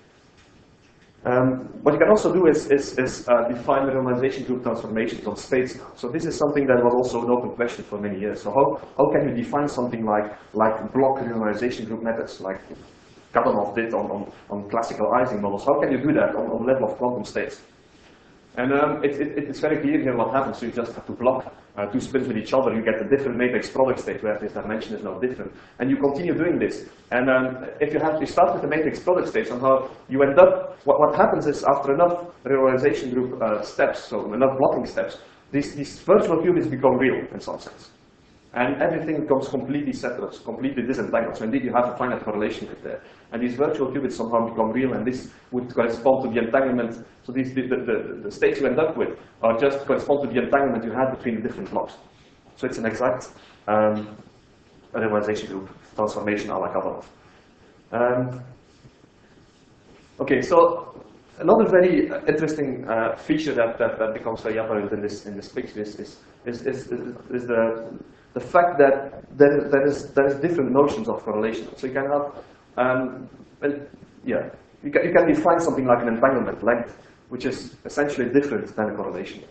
Um, what you can also do is, is, is uh, define the renormalization group transformations on states. So this is something that was also an open question for many years. So how, how can you define something like, like block renormalization group methods, like Kadanoff did on, on, on classical Ising models? How can you do that on, on the level of quantum states? And um, it, it, it's very clear here what happens. So you just have to block uh, two spins with each other. You get a different matrix product state where this dimension is now different. And you continue doing this. And um, if you have to start with the matrix product state, somehow you end up, what, what happens is after enough realization group uh, steps, so enough blocking steps, these, these virtual qubits become real in some sense. And everything becomes completely separate, completely disentangled. So indeed, you have a finite correlation with there. And these virtual qubits somehow become real, and this would correspond to the entanglement. So these, the, the, the states you end up with are just correspond to the entanglement you had between the different blocks. So it's an exact um, realization group transformation a la Kavanagh. Um, okay, so another very interesting uh, feature that, that, that becomes very apparent in this in this picture is is is, is, is, is the the fact that there, there is there is different notions of correlation. So you can have, um, well, yeah, you can you can define something like an entanglement length, which is essentially different than a correlation.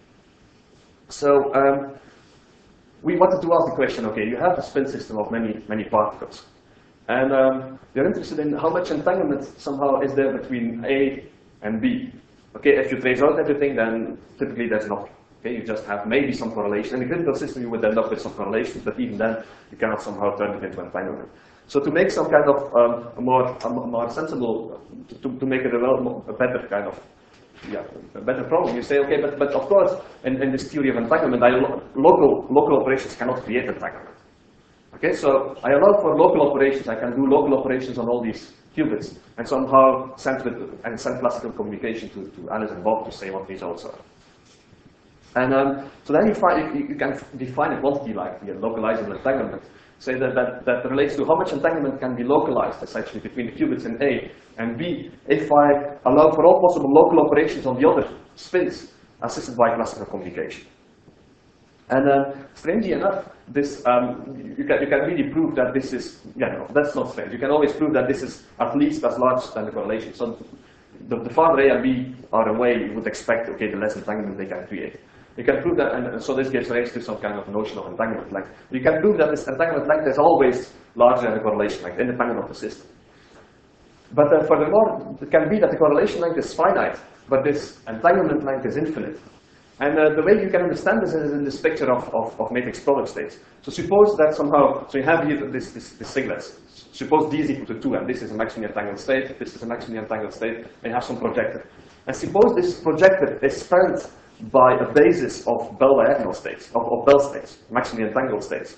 So um, we wanted to ask the question: okay, you have a spin system of many many particles, and um, you're interested in how much entanglement somehow is there between A and B. Okay, if you trace out everything, then typically there's nothing. Okay, you just have maybe some correlation. In a critical system, you would end up with some correlations, but even then, you cannot somehow turn it into entanglement. So to make some kind of um, a more, a more sensible, to, to make it a, well, a better kind of, yeah, a better problem, you say, okay, but, but of course, in, in this theory of entanglement, I, local, local operations cannot create entanglement. Okay, so I allow for local operations. I can do local operations on all these qubits, and somehow send with and send classical communication to, to Alice and Bob to say what results are. And um, so then you, find, you, you can define a quantity like the localizable entanglement. Say that, that, that relates to how much entanglement can be localized, essentially, between the qubits in A and B, if I allow for all possible local operations on the other spins assisted by classical communication. And uh, strangely enough, this, um, you, can, you can really prove that this is, yeah, no, that's not strange. You can always prove that this is at least as large than the correlation. So the, the farther A and B are away, you would expect, okay, the less entanglement they can create. You can prove that, and so this gives rise to some kind of notion of entanglement length. You can prove that this entanglement length is always larger than the correlation length, independent of the system. But uh, furthermore, it can be that the correlation length is finite, but this entanglement length is infinite. And uh, the way you can understand this is in this picture of, of, of matrix product states. So suppose that somehow, so you have here this, this, this siglets. Suppose D is equal to two, and this is a maximally entangled state, this is a maximally entangled state, and you have some projector. And suppose this projector is spanned by a basis of Bell diagonal states, of, of Bell states, maximally entangled states.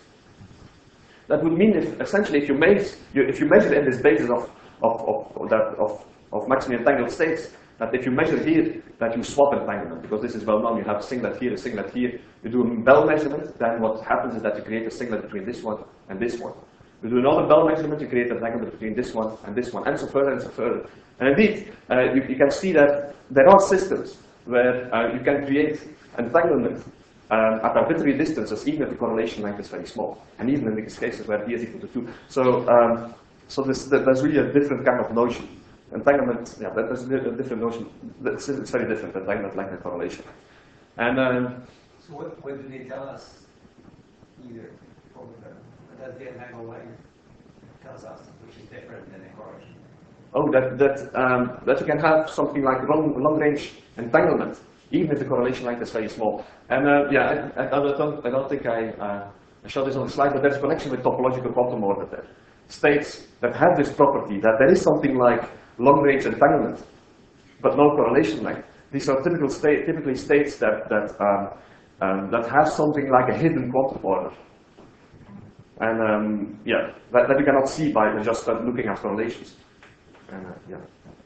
That would mean if essentially if you measure, if you measure in this basis of, of, of, of, that, of, of maximally entangled states, that if you measure here, that you swap entanglement, because this is well known, you have a singlet here, a singlet here. You do a Bell measurement, then what happens is that you create a singlet between this one and this one. You do another Bell measurement, you create an entanglement between this one and this one, and so further and so further. And indeed, uh, you, you can see that there are systems where uh, you can create entanglement um, at arbitrary distances, even if the correlation length is very small, and even in these cases where D is equal to two. So, um, so this, there's really a different kind of notion. Entanglement, yeah, there's a different notion. It's, it's very different, entanglement length and correlation. And um, so what, what do they tell us? Either over the, what does the entangled length tells us, which is different than the correlation? Oh, that that um, that you can have something like long long range entanglement, even if the correlation length is very small. And uh, yeah, I, I, don't I don't think I uh, I showed this on the slide, but there's a connection with topological quantum order there. States that have this property that there is something like long range entanglement, but no correlation length. These are typical state typically states that that um, um, that have something like a hidden quantum order. And um, yeah, that, that you cannot see by just uh, looking at correlations. And, uh, yeah.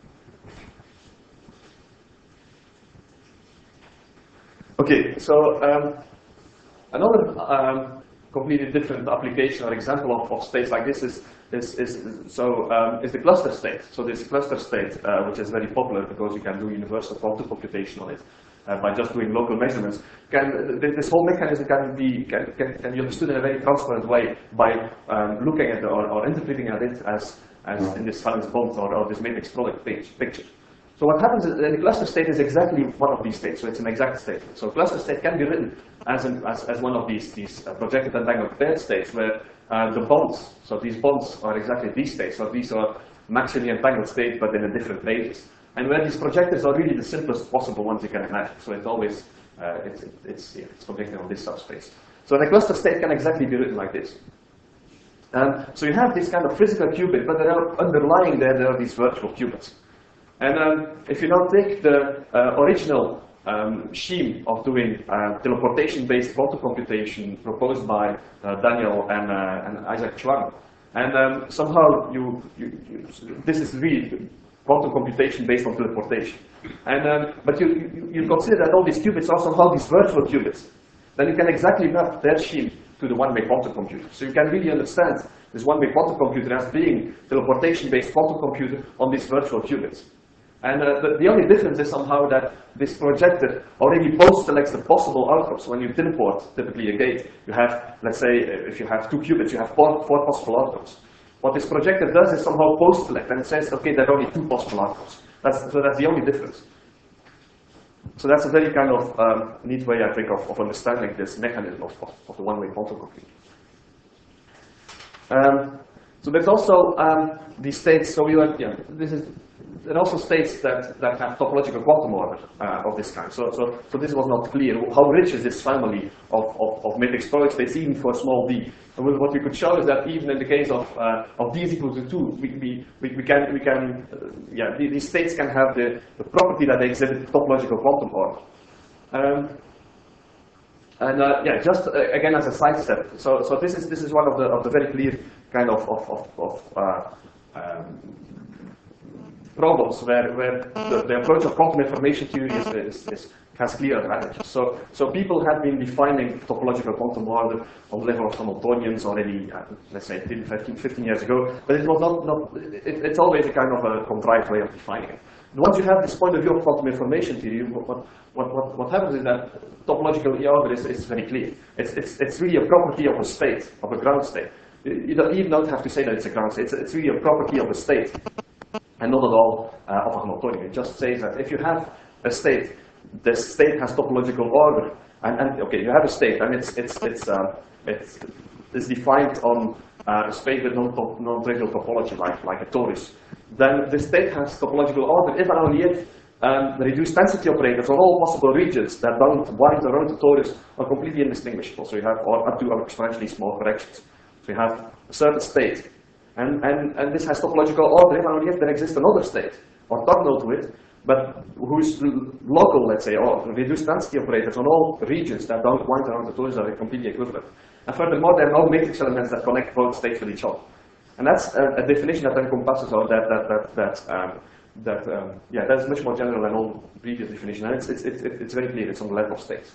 Okay, so um, another um, completely different application or example of, of states like this is is, is so um, is the cluster state. So this cluster state, uh, which is very popular because you can do universal quantum computation on it uh, by just doing local measurements. Can this whole mechanism can be can, can, can be understood in a very transparent way by um, looking at it or, or interpreting at it as as in this Valence bond or, or this matrix product page, picture. So what happens is the cluster state is exactly one of these states, so it's an exact state. So cluster state can be written as, an, as, as one of these, these uh, projected entangled paired states where uh, the bonds, so these bonds are exactly these states, so these are maximally entangled states but in a different basis. and where these projectors are really the simplest possible ones you can imagine. So it's always uh, it's it's yeah, it's projected on this subspace. So the cluster state can exactly be written like this. Um, so you have this kind of physical qubit, but there are underlying there there are these virtual qubits. And um, if you now take the uh, original um, scheme of doing uh, teleportation-based quantum computation proposed by uh, Daniel and, uh, and Isaac Chuang, and um, somehow you, you, you, this is really quantum computation based on teleportation. And, um, but you, you, you consider that all these qubits are somehow these virtual qubits. Then you can exactly map their scheme to the one-way quantum computer. So you can really understand this one-way quantum computer as being teleportation-based quantum computer on these virtual qubits. And uh, the, the only difference is somehow that this projector already post-selects the possible outcomes. When you teleport, typically a gate, you have, let's say, if you have two qubits, you have four, four possible outcomes. What this projector does is somehow post-select, and it says, okay, there are only two possible outcomes. That's, so that's the only difference. So that's a very kind of um, neat way, I think, of, of understanding this mechanism of, of, of the one-way quantum computer. Um, so there's also um, these states, so we went, yeah, this is, it also states that, that have topological quantum order uh, of this kind. So, so, so this was not clear. How rich is this family of, of, of matrix product states, even for small d? And what we could show is that even in the case of, uh, of d is equal to two, we, we, we can, we can uh, yeah, these states can have the, the property that they exhibit topological quantum order. Um, and uh, yeah, just uh, again as a side step. So, so this is this is one of the of the very clear kind of of, of, of uh, um, problems where, where the, the approach of quantum information theory is, is, is, has clear advantages. So, so people have been defining topological quantum order on the level of Hamiltonians already, uh, let's say, ten, fifteen, fifteen years ago, but it was not, not it, it's always a kind of a contrived way of defining it. Once you have this point of view of quantum information theory, what, what, what, what happens is that topological order is, is very clear. It's, it's, it's really a property of a state, of a ground state. You don't even don't have to say that it's a ground state. It's, it's really a property of a state, and not at all uh, of a Hamiltonian. It just says that if you have a state, the state has topological order, and, and okay, you have a state, and it's it's it's uh, it's, it's defined on uh, a space with non-trivial non topology, like like a torus. Then the state has topological order if and only if um, the reduced density operators on all possible regions that don't wind around the torus are completely indistinguishable. So you have or up to exponentially small corrections. So you have a certain state. And, and, and this has topological order if and only if there exists another state, or orthogonal to it, but whose local, let's say, or reduced density operators on all regions that don't wind around the torus are completely equivalent. And furthermore, there are no matrix elements that connect both states with each other. And that's a, a definition that encompasses, or that, that, that, that, um, that um, yeah, that's much more general than all previous definitions. And it's, it's, it's, it's very clear, it's on the level of states.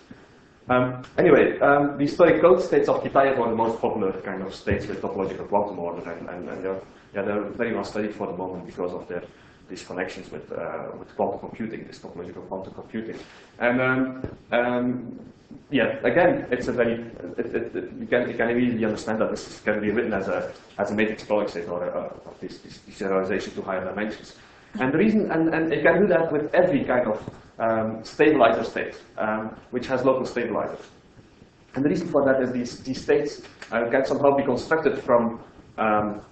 Um, anyway, um, the historic code states of Kitaev are the most popular kind of states with topological quantum order, and, and, and they're, yeah, they're very well studied for the moment because of their these connections with uh, with quantum computing, this topological quantum computing. And um, um, yeah, again, it's a very it, it, it, you can you can immediately understand that this can be written as a as a matrix product state or a, a, this, this serialization to higher dimensions. And the reason, and, and it can do that with every kind of um, stabilizer state, um, which has local stabilizers. And the reason for that is these, these states uh, can somehow be constructed from, um,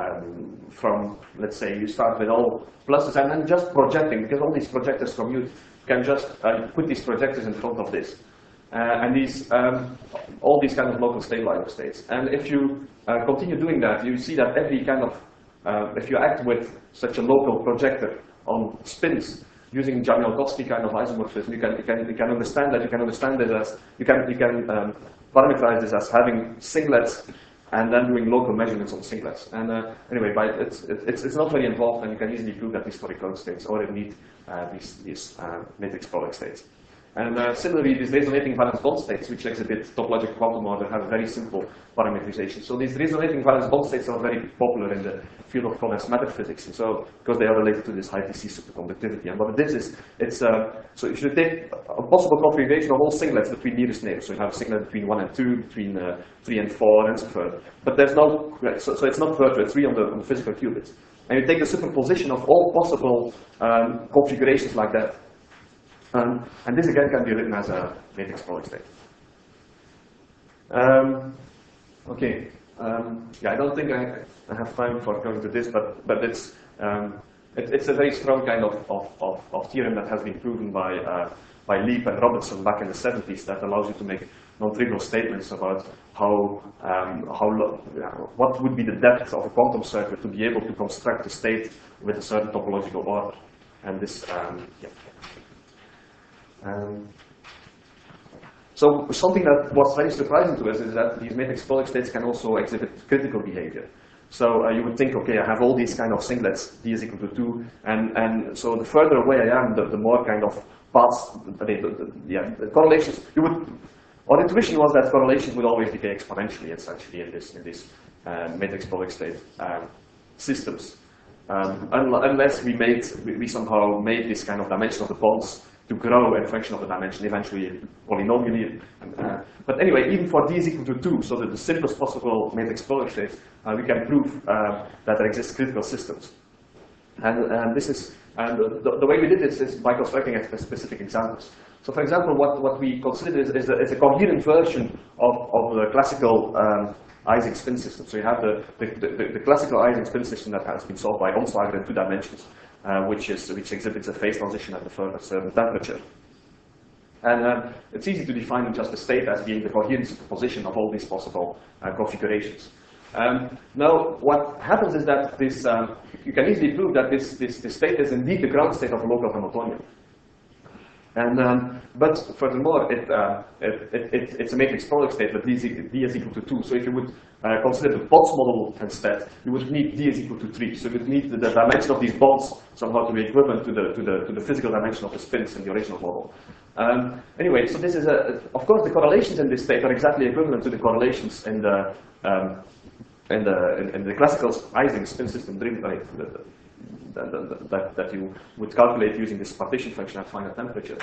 um, from, let's say, you start with all pluses and then just projecting, because all these projectors commute, can just uh, put these projectors in front of this. Uh, and these, um, all these kind of local stabilizer states. And if you uh, continue doing that, you see that every kind of Uh, if you act with such a local projector on spins using Jamelkowski kind of isomorphism, you can, you can you can understand that you can understand it as you can you can um, parameterize this as having singlets and then doing local measurements on singlets. And uh, anyway, by it's, it's it's not very involved, and you can easily prove that these historic code states already need uh, these these uh, matrix product states. And uh, similarly, these resonating valence bond states, which exhibit topological quantum order, have very simple parameterization. So these resonating valence bond states are very popular in the field of condensed matter physics, and so because they are related to this high T C superconductivity. And what it is is, it's uh, so if you take a possible configuration of all singlets between nearest neighbors, so you have a singlet between one and two, between uh, three and four, and so forth. But there's no, so, so it's not virtual. It's really on the, on the physical qubits. And you take the superposition of all possible um, configurations like that. Um, and this again can be written as a matrix product state. Um, okay. Um, yeah, I don't think I, I have time for going to this, but but it's um, it, it's a very strong kind of, of, of, of theorem that has been proven by, uh, by Leap and Robertson back in the seventies that allows you to make non-trivial statements about how, um, how lo yeah, what would be the depth of a quantum circuit to be able to construct a state with a certain topological order. And this, um, yeah. Um, so something that was very surprising to us is that these matrix Pollock states can also exhibit critical behavior. So uh, you would think, okay, I have all these kind of singlets, d is equal to two, and, and so the further away I am, the, the more kind of paths, I mean, the, the, yeah, the correlations, you would, our intuition was that correlations would always decay exponentially, essentially, in this, in this uh, matrix Pollock state um, systems. Um, un unless we made, we, we somehow made this kind of dimension of the bonds to grow in function of the dimension, eventually polynomially. Uh, but anyway, even for d is equal to two, so that the simplest possible matrix Pollock state, uh, we can prove uh, that there exist critical systems. And, and this is, and the, the way we did this is by constructing a specific examples. So for example, what, what we consider is, is, a, is a coherent version of, of the classical um, Ising spin system. So you have the, the, the, the classical Ising spin system that has been solved by Onslager in two dimensions. Uh, which, is, which exhibits a phase transition at a further certain temperature. And um, it's easy to define just the state as being the coherent position of all these possible uh, configurations. Um, now, what happens is that this, um, you can easily prove that this, this, this state is indeed the ground state of a local Hamiltonian. And, um, but furthermore, it, uh, it, it, it, it's a matrix Pollock state, but d is, d is equal to two. So if you would uh, consider the Potts model instead, you would need d is equal to three. So you would need the, the dimension of these bonds somehow to be equivalent to the, to, the, to the physical dimension of the spins in the original model. Um, anyway, so this is a, of course, the correlations in this state are exactly equivalent to the correlations in the, um, in the, in, in the classical Ising spin system dream, right, the, the, That, that, that you would calculate using this partition function at finite temperature.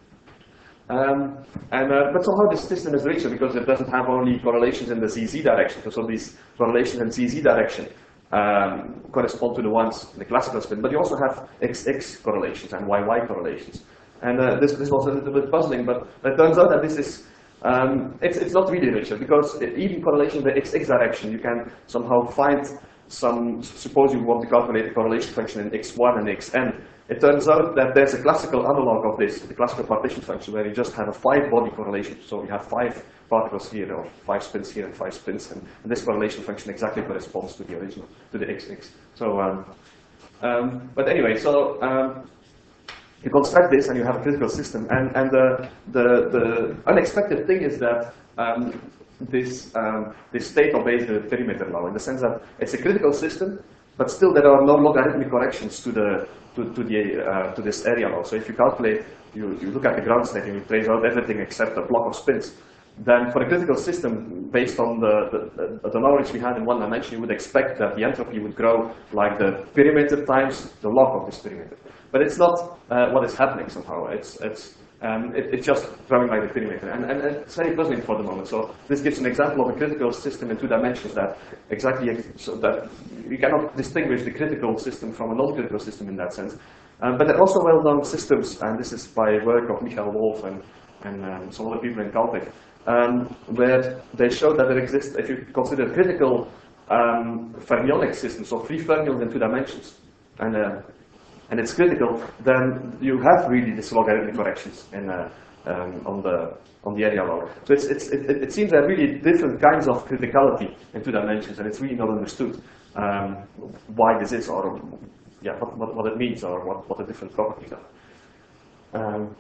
Um, and, uh, but somehow this system is richer because it doesn't have only correlations in the z z direction. So these correlations in z z direction um, correspond to the ones in the classical spin, but you also have x x correlations and y y correlations. And uh, this, this was a little bit puzzling, but it turns out that this is, um, it's, it's not really richer because even correlation in the x x direction, you can somehow find some, suppose you want to calculate the correlation function in x one and xn. It turns out that there's a classical analog of this, the classical partition function, where you just have a five-body correlation. So you have five particles here, or five spins here, and five spins, and, and this correlation function exactly corresponds to the original, to the x x. So, um, um, but anyway, so um, you construct this, and you have a critical system. And and the the, the unexpected thing is that um, this um, this state obeys the perimeter law in the sense that it's a critical system, but still there are no logarithmic corrections to the to, to the uh, to this area law. So if you calculate, you, you look at the ground state and you trace out everything except a block of spins, then for a critical system based on the, the, the knowledge we had in one dimension, you would expect that the entropy would grow like the perimeter times the log of this perimeter. But it's not uh, what is happening somehow. It's it's Um, it, it's just growing like the perimeter, and, and, and it's very puzzling for the moment. So this gives an example of a critical system in two dimensions that exactly, so that you cannot distinguish the critical system from a non-critical system in that sense. Um, but there are also well-known systems, and this is by work of Michael Wolf and, and um, some other people in Caltech, um, where they show that there exists, if you consider critical um, fermionic systems, so free fermions in two dimensions, and uh, and it's critical, then you have really this logarithmic corrections in, uh, um, on the on the area log. So it's, it's, it, it seems there are really different kinds of criticality in two dimensions, and it's really not understood um, why this is, or yeah, what, what, what it means, or what, what the different properties are. Um,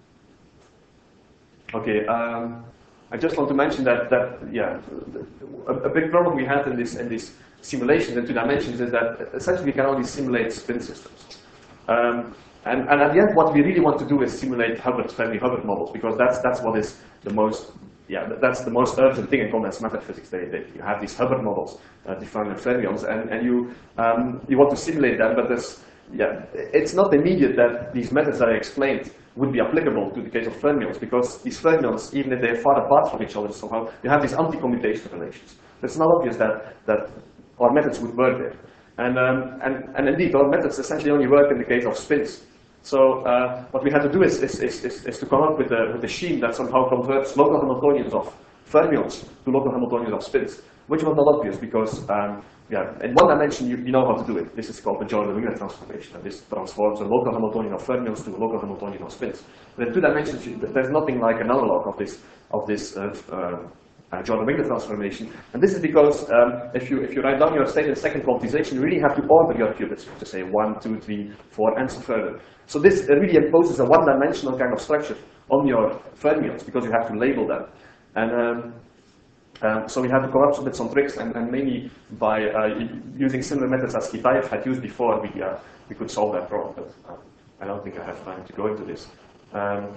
okay, um, I just want to mention that that yeah, a, a big problem we had in this in these simulations in two dimensions is that essentially we can only simulate spin systems. Um, and, and at the end, what we really want to do is simulate Hubbard, Fermi Hubbard models, because that's that's what is the most yeah that's the most urgent thing in condensed matter physics. They, they, you have these Hubbard models uh, defined in fermions, and and you um, you want to simulate them, but there's yeah it's not immediate that these methods that I explained would be applicable to the case of fermions, because these fermions, even if they're far apart from each other somehow, you have these anti-commutation relations. It's not obvious that that our methods would work there. And, um, and, and indeed, our methods essentially only work in the case of spins. So uh, what we had to do is, is, is, is, is to come up with a, with a scheme that somehow converts local Hamiltonians of fermions to local Hamiltonians of spins, which was not obvious because um, yeah, in one dimension, you, you know how to do it. This is called the Jordan-Wigner transformation, and this transforms a local Hamiltonian of fermions to a local Hamiltonian of spins. But in two dimensions, you, there's nothing like an analog of this of this uh, uh, uh, Jordan-Wigner transformation. And this is because um, if you if you write down your state in second quantization, you really have to order your qubits to say one, two, three, four, and so further. So this really imposes a one-dimensional kind of structure on your fermions because you have to label them. And um, Um, so we had to come up with some tricks, and, and mainly by uh, using similar methods as Kitaev had used before, we, uh, we could solve that problem. But uh, I don't think I have time to go into this. Um,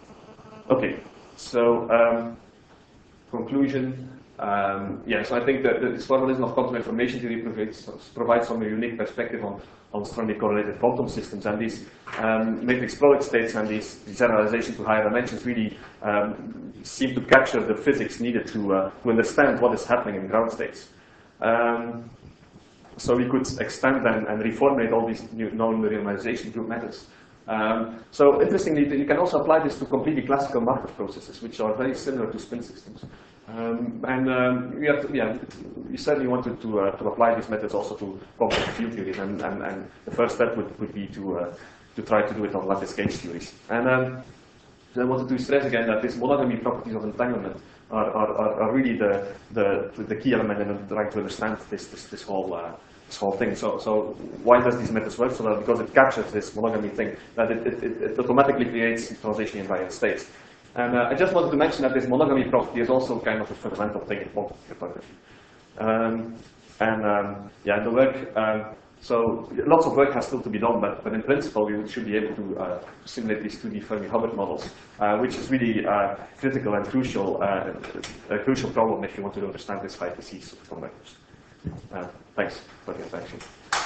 okay, so um, conclusion. Um, yeah, so I think that this formalism of quantum information theory provides, provides some unique perspective on, on strongly correlated quantum systems, and these um, matrix product states and these generalization to higher dimensions really um, seem to capture the physics needed to, uh, to understand what is happening in ground states. Um, so we could extend and, and reformulate all these new known renormalization group methods. Um, so interestingly, you can also apply this to completely classical Markov processes, which are very similar to spin systems. Um, and um, we, have to, yeah, we certainly wanted to, uh, to apply these methods also to complex field theories, and, and, and the first step would, would be to, uh, to try to do it on lattice gauge theories. And um, I wanted to stress again that these monogamy properties of entanglement are, are, are really the, the, the key element in trying to understand this, this, this, whole, uh, this whole thing. So, so why does these methods work so well? Because it captures this monogamy thing, that it, it, it automatically creates transition invariant states. And uh, I just wanted to mention that this monogamy property is also kind of a fundamental thing in quantum cryptography. Um, and um, yeah, the work, um, so lots of work has still to be done, but, but in principle we should be able to uh, simulate these two D Fermi-Hubbard models, uh, which is really uh, critical and crucial, uh, a crucial problem if you want to understand this high disease of conductors. Uh, thanks for the attention.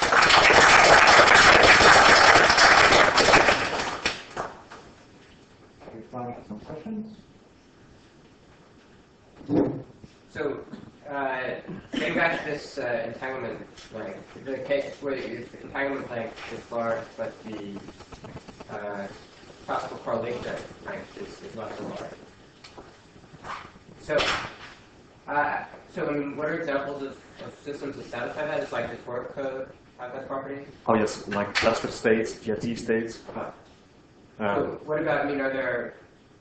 Some questions? So, uh, getting back to this uh, entanglement length, the case where the entanglement length is large, but the uh, classical correlation length is, is not so large. So, uh, so I mean, what are examples of, of systems that satisfy that? Is like the Toric code have that property? Oh yes, like cluster states, G R T states. Uh, Um, so what about, I mean, are there,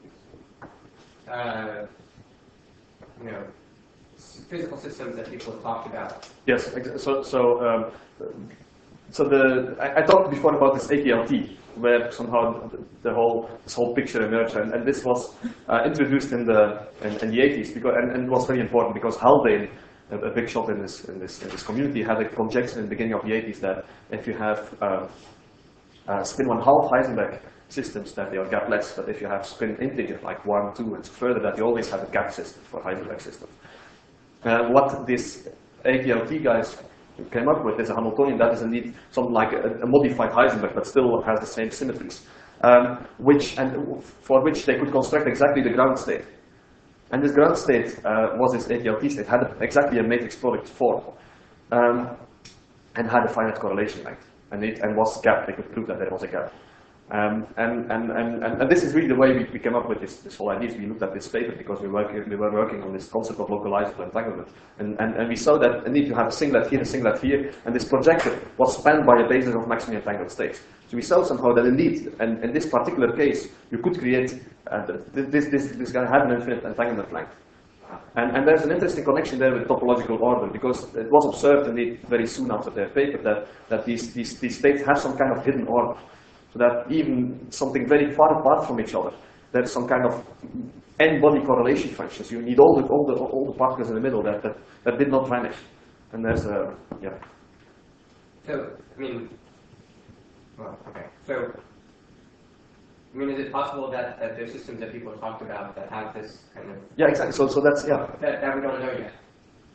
uh, you know, physical systems that people have talked about? Yes, so so um, so the I, I talked before about this A K L T, where somehow the, the whole this whole picture emerged, and, and this was uh, introduced in the in, in the eighties because and, and was very important because Haldane, a, a big shot in this in this in this community, had a projection in the beginning of the eighties that if you have uh, uh, spin one half Heisenberg systems, that they are gapless, but if you have spin integer like one, two, and so further, that you always have a gap system for Heisenberg systems. Uh, what this A K L T guys came up with is a Hamiltonian that is indeed something like a, a modified Heisenberg, but still has the same symmetries, um, which and for which they could construct exactly the ground state. And this ground state uh, was this A K L T state, had a, exactly a matrix product form, um, and had a finite correlation length, and it and was gapped. They could prove that there was a gap. Um, and, and, and, and this is really the way we, we came up with this, this whole idea. We looked at this paper because we, work, we were working on this concept of localizable entanglement. And, and, and we saw that indeed you have a singlet here, a singlet here, and this projector was spanned by a basis of maximally entangled states. So we saw somehow that indeed, and in this particular case, you could create, uh, this, this, this guy had an infinite entanglement length. And, and there's an interesting connection there with topological order, because it was observed indeed very soon after their paper that, that these, these, these states have some kind of hidden order. So that even something very far apart from each other, there's some kind of n-body correlation functions. You need all the, all the, all the particles in the middle that, that, that did not vanish. And there's a, yeah. So, I mean, well, okay. So, I mean, is it possible that, that there's systems that people have talked about that have this kind of... Yeah, exactly. So, so that's, yeah. That, that we don't know yet.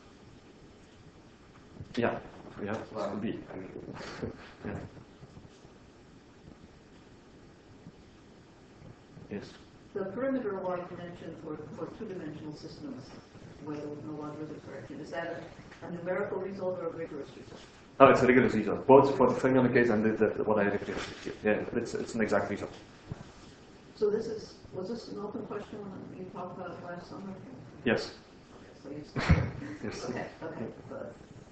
Yeah, yeah, Well, could be. I mean, Yeah. Yes. The perimeter log connection for, for two-dimensional systems, where there was no logarithmic correction, is that a, a numerical result or a rigorous result? Oh, it's a rigorous result, both for the fermionic case and the, the, what I referred to. Yeah, it's, it's an exact result. So this is, was this an open question when you talked about it last summer? Yes. So you still, Yes. okay, okay. But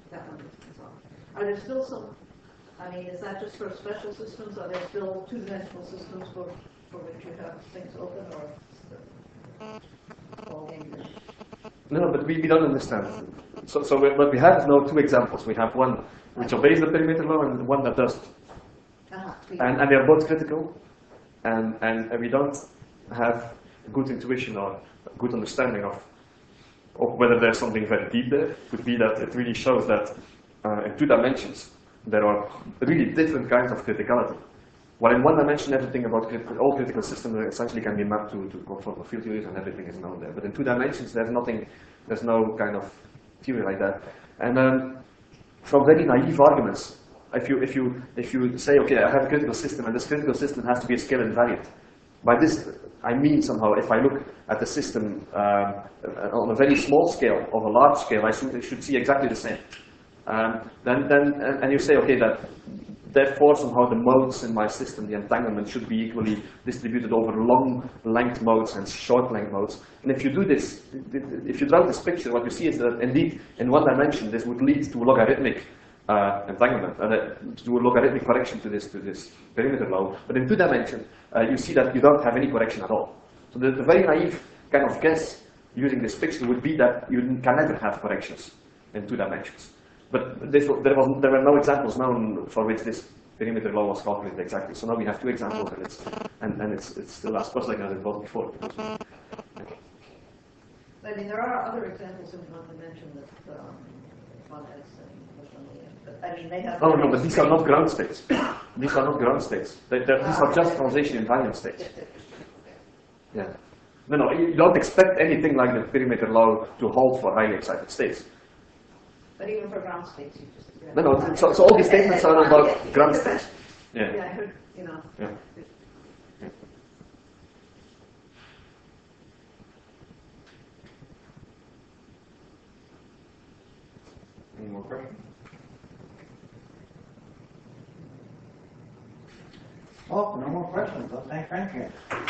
that one is on. Are there still some, I mean, is that just for special systems? Are there still two-dimensional systems for, for which you have things open, or is it all English? No, but we, we don't understand. So, so we, what we have is now two examples. We have one which obeys the perimeter law and one that doesn't. Uh-huh. And, and they are both critical, and, and, and we don't have good intuition or good understanding of, of whether there's something very deep there. It could be that it really shows that uh, in two dimensions there are really different kinds of criticality. While in one dimension everything about crit all critical systems essentially can be mapped to, to conformal field theories and everything is known there. But in two dimensions there's nothing, there's no kind of theory like that. And um, from very naive arguments, If you, if, you, if you say, okay, I have a critical system, and this critical system has to be a scale invariant. By this, I mean somehow, if I look at the system um, on a very small scale, of a large scale, I should, I should see exactly the same. Um, then, then, and, and you say, okay, that therefore somehow the modes in my system, the entanglement, should be equally distributed over long length modes and short length modes. And if you do this, if you draw this picture, what you see is that indeed, in one dimension, this would lead to logarithmic Uh, entanglement, and uh, to do a logarithmic correction to this to this perimeter law. But in two dimension, uh, you see that you don't have any correction at all. So the, the very naive kind of guess using this picture would be that you can never have corrections in two dimensions. But this, there was there were no examples known for which this perimeter law was calculated exactly. So now we have two examples, and it's and, and it's it's still as puzzling as it was before. I mean, there are other examples in one dimension that um, one has. I mean, they have. Oh no, but these are not ground states. These are not ground states. They, these are just translation invariant states. Yeah. No, no, you don't expect anything like the perimeter law to hold for highly excited states. But even for ground states, you just. Yeah. No, no. So, so all these statements are about ground states. Yeah. Yeah, I heard. You know. Yeah. Any more questions? Oh, no more questions. I'll thank Frank here.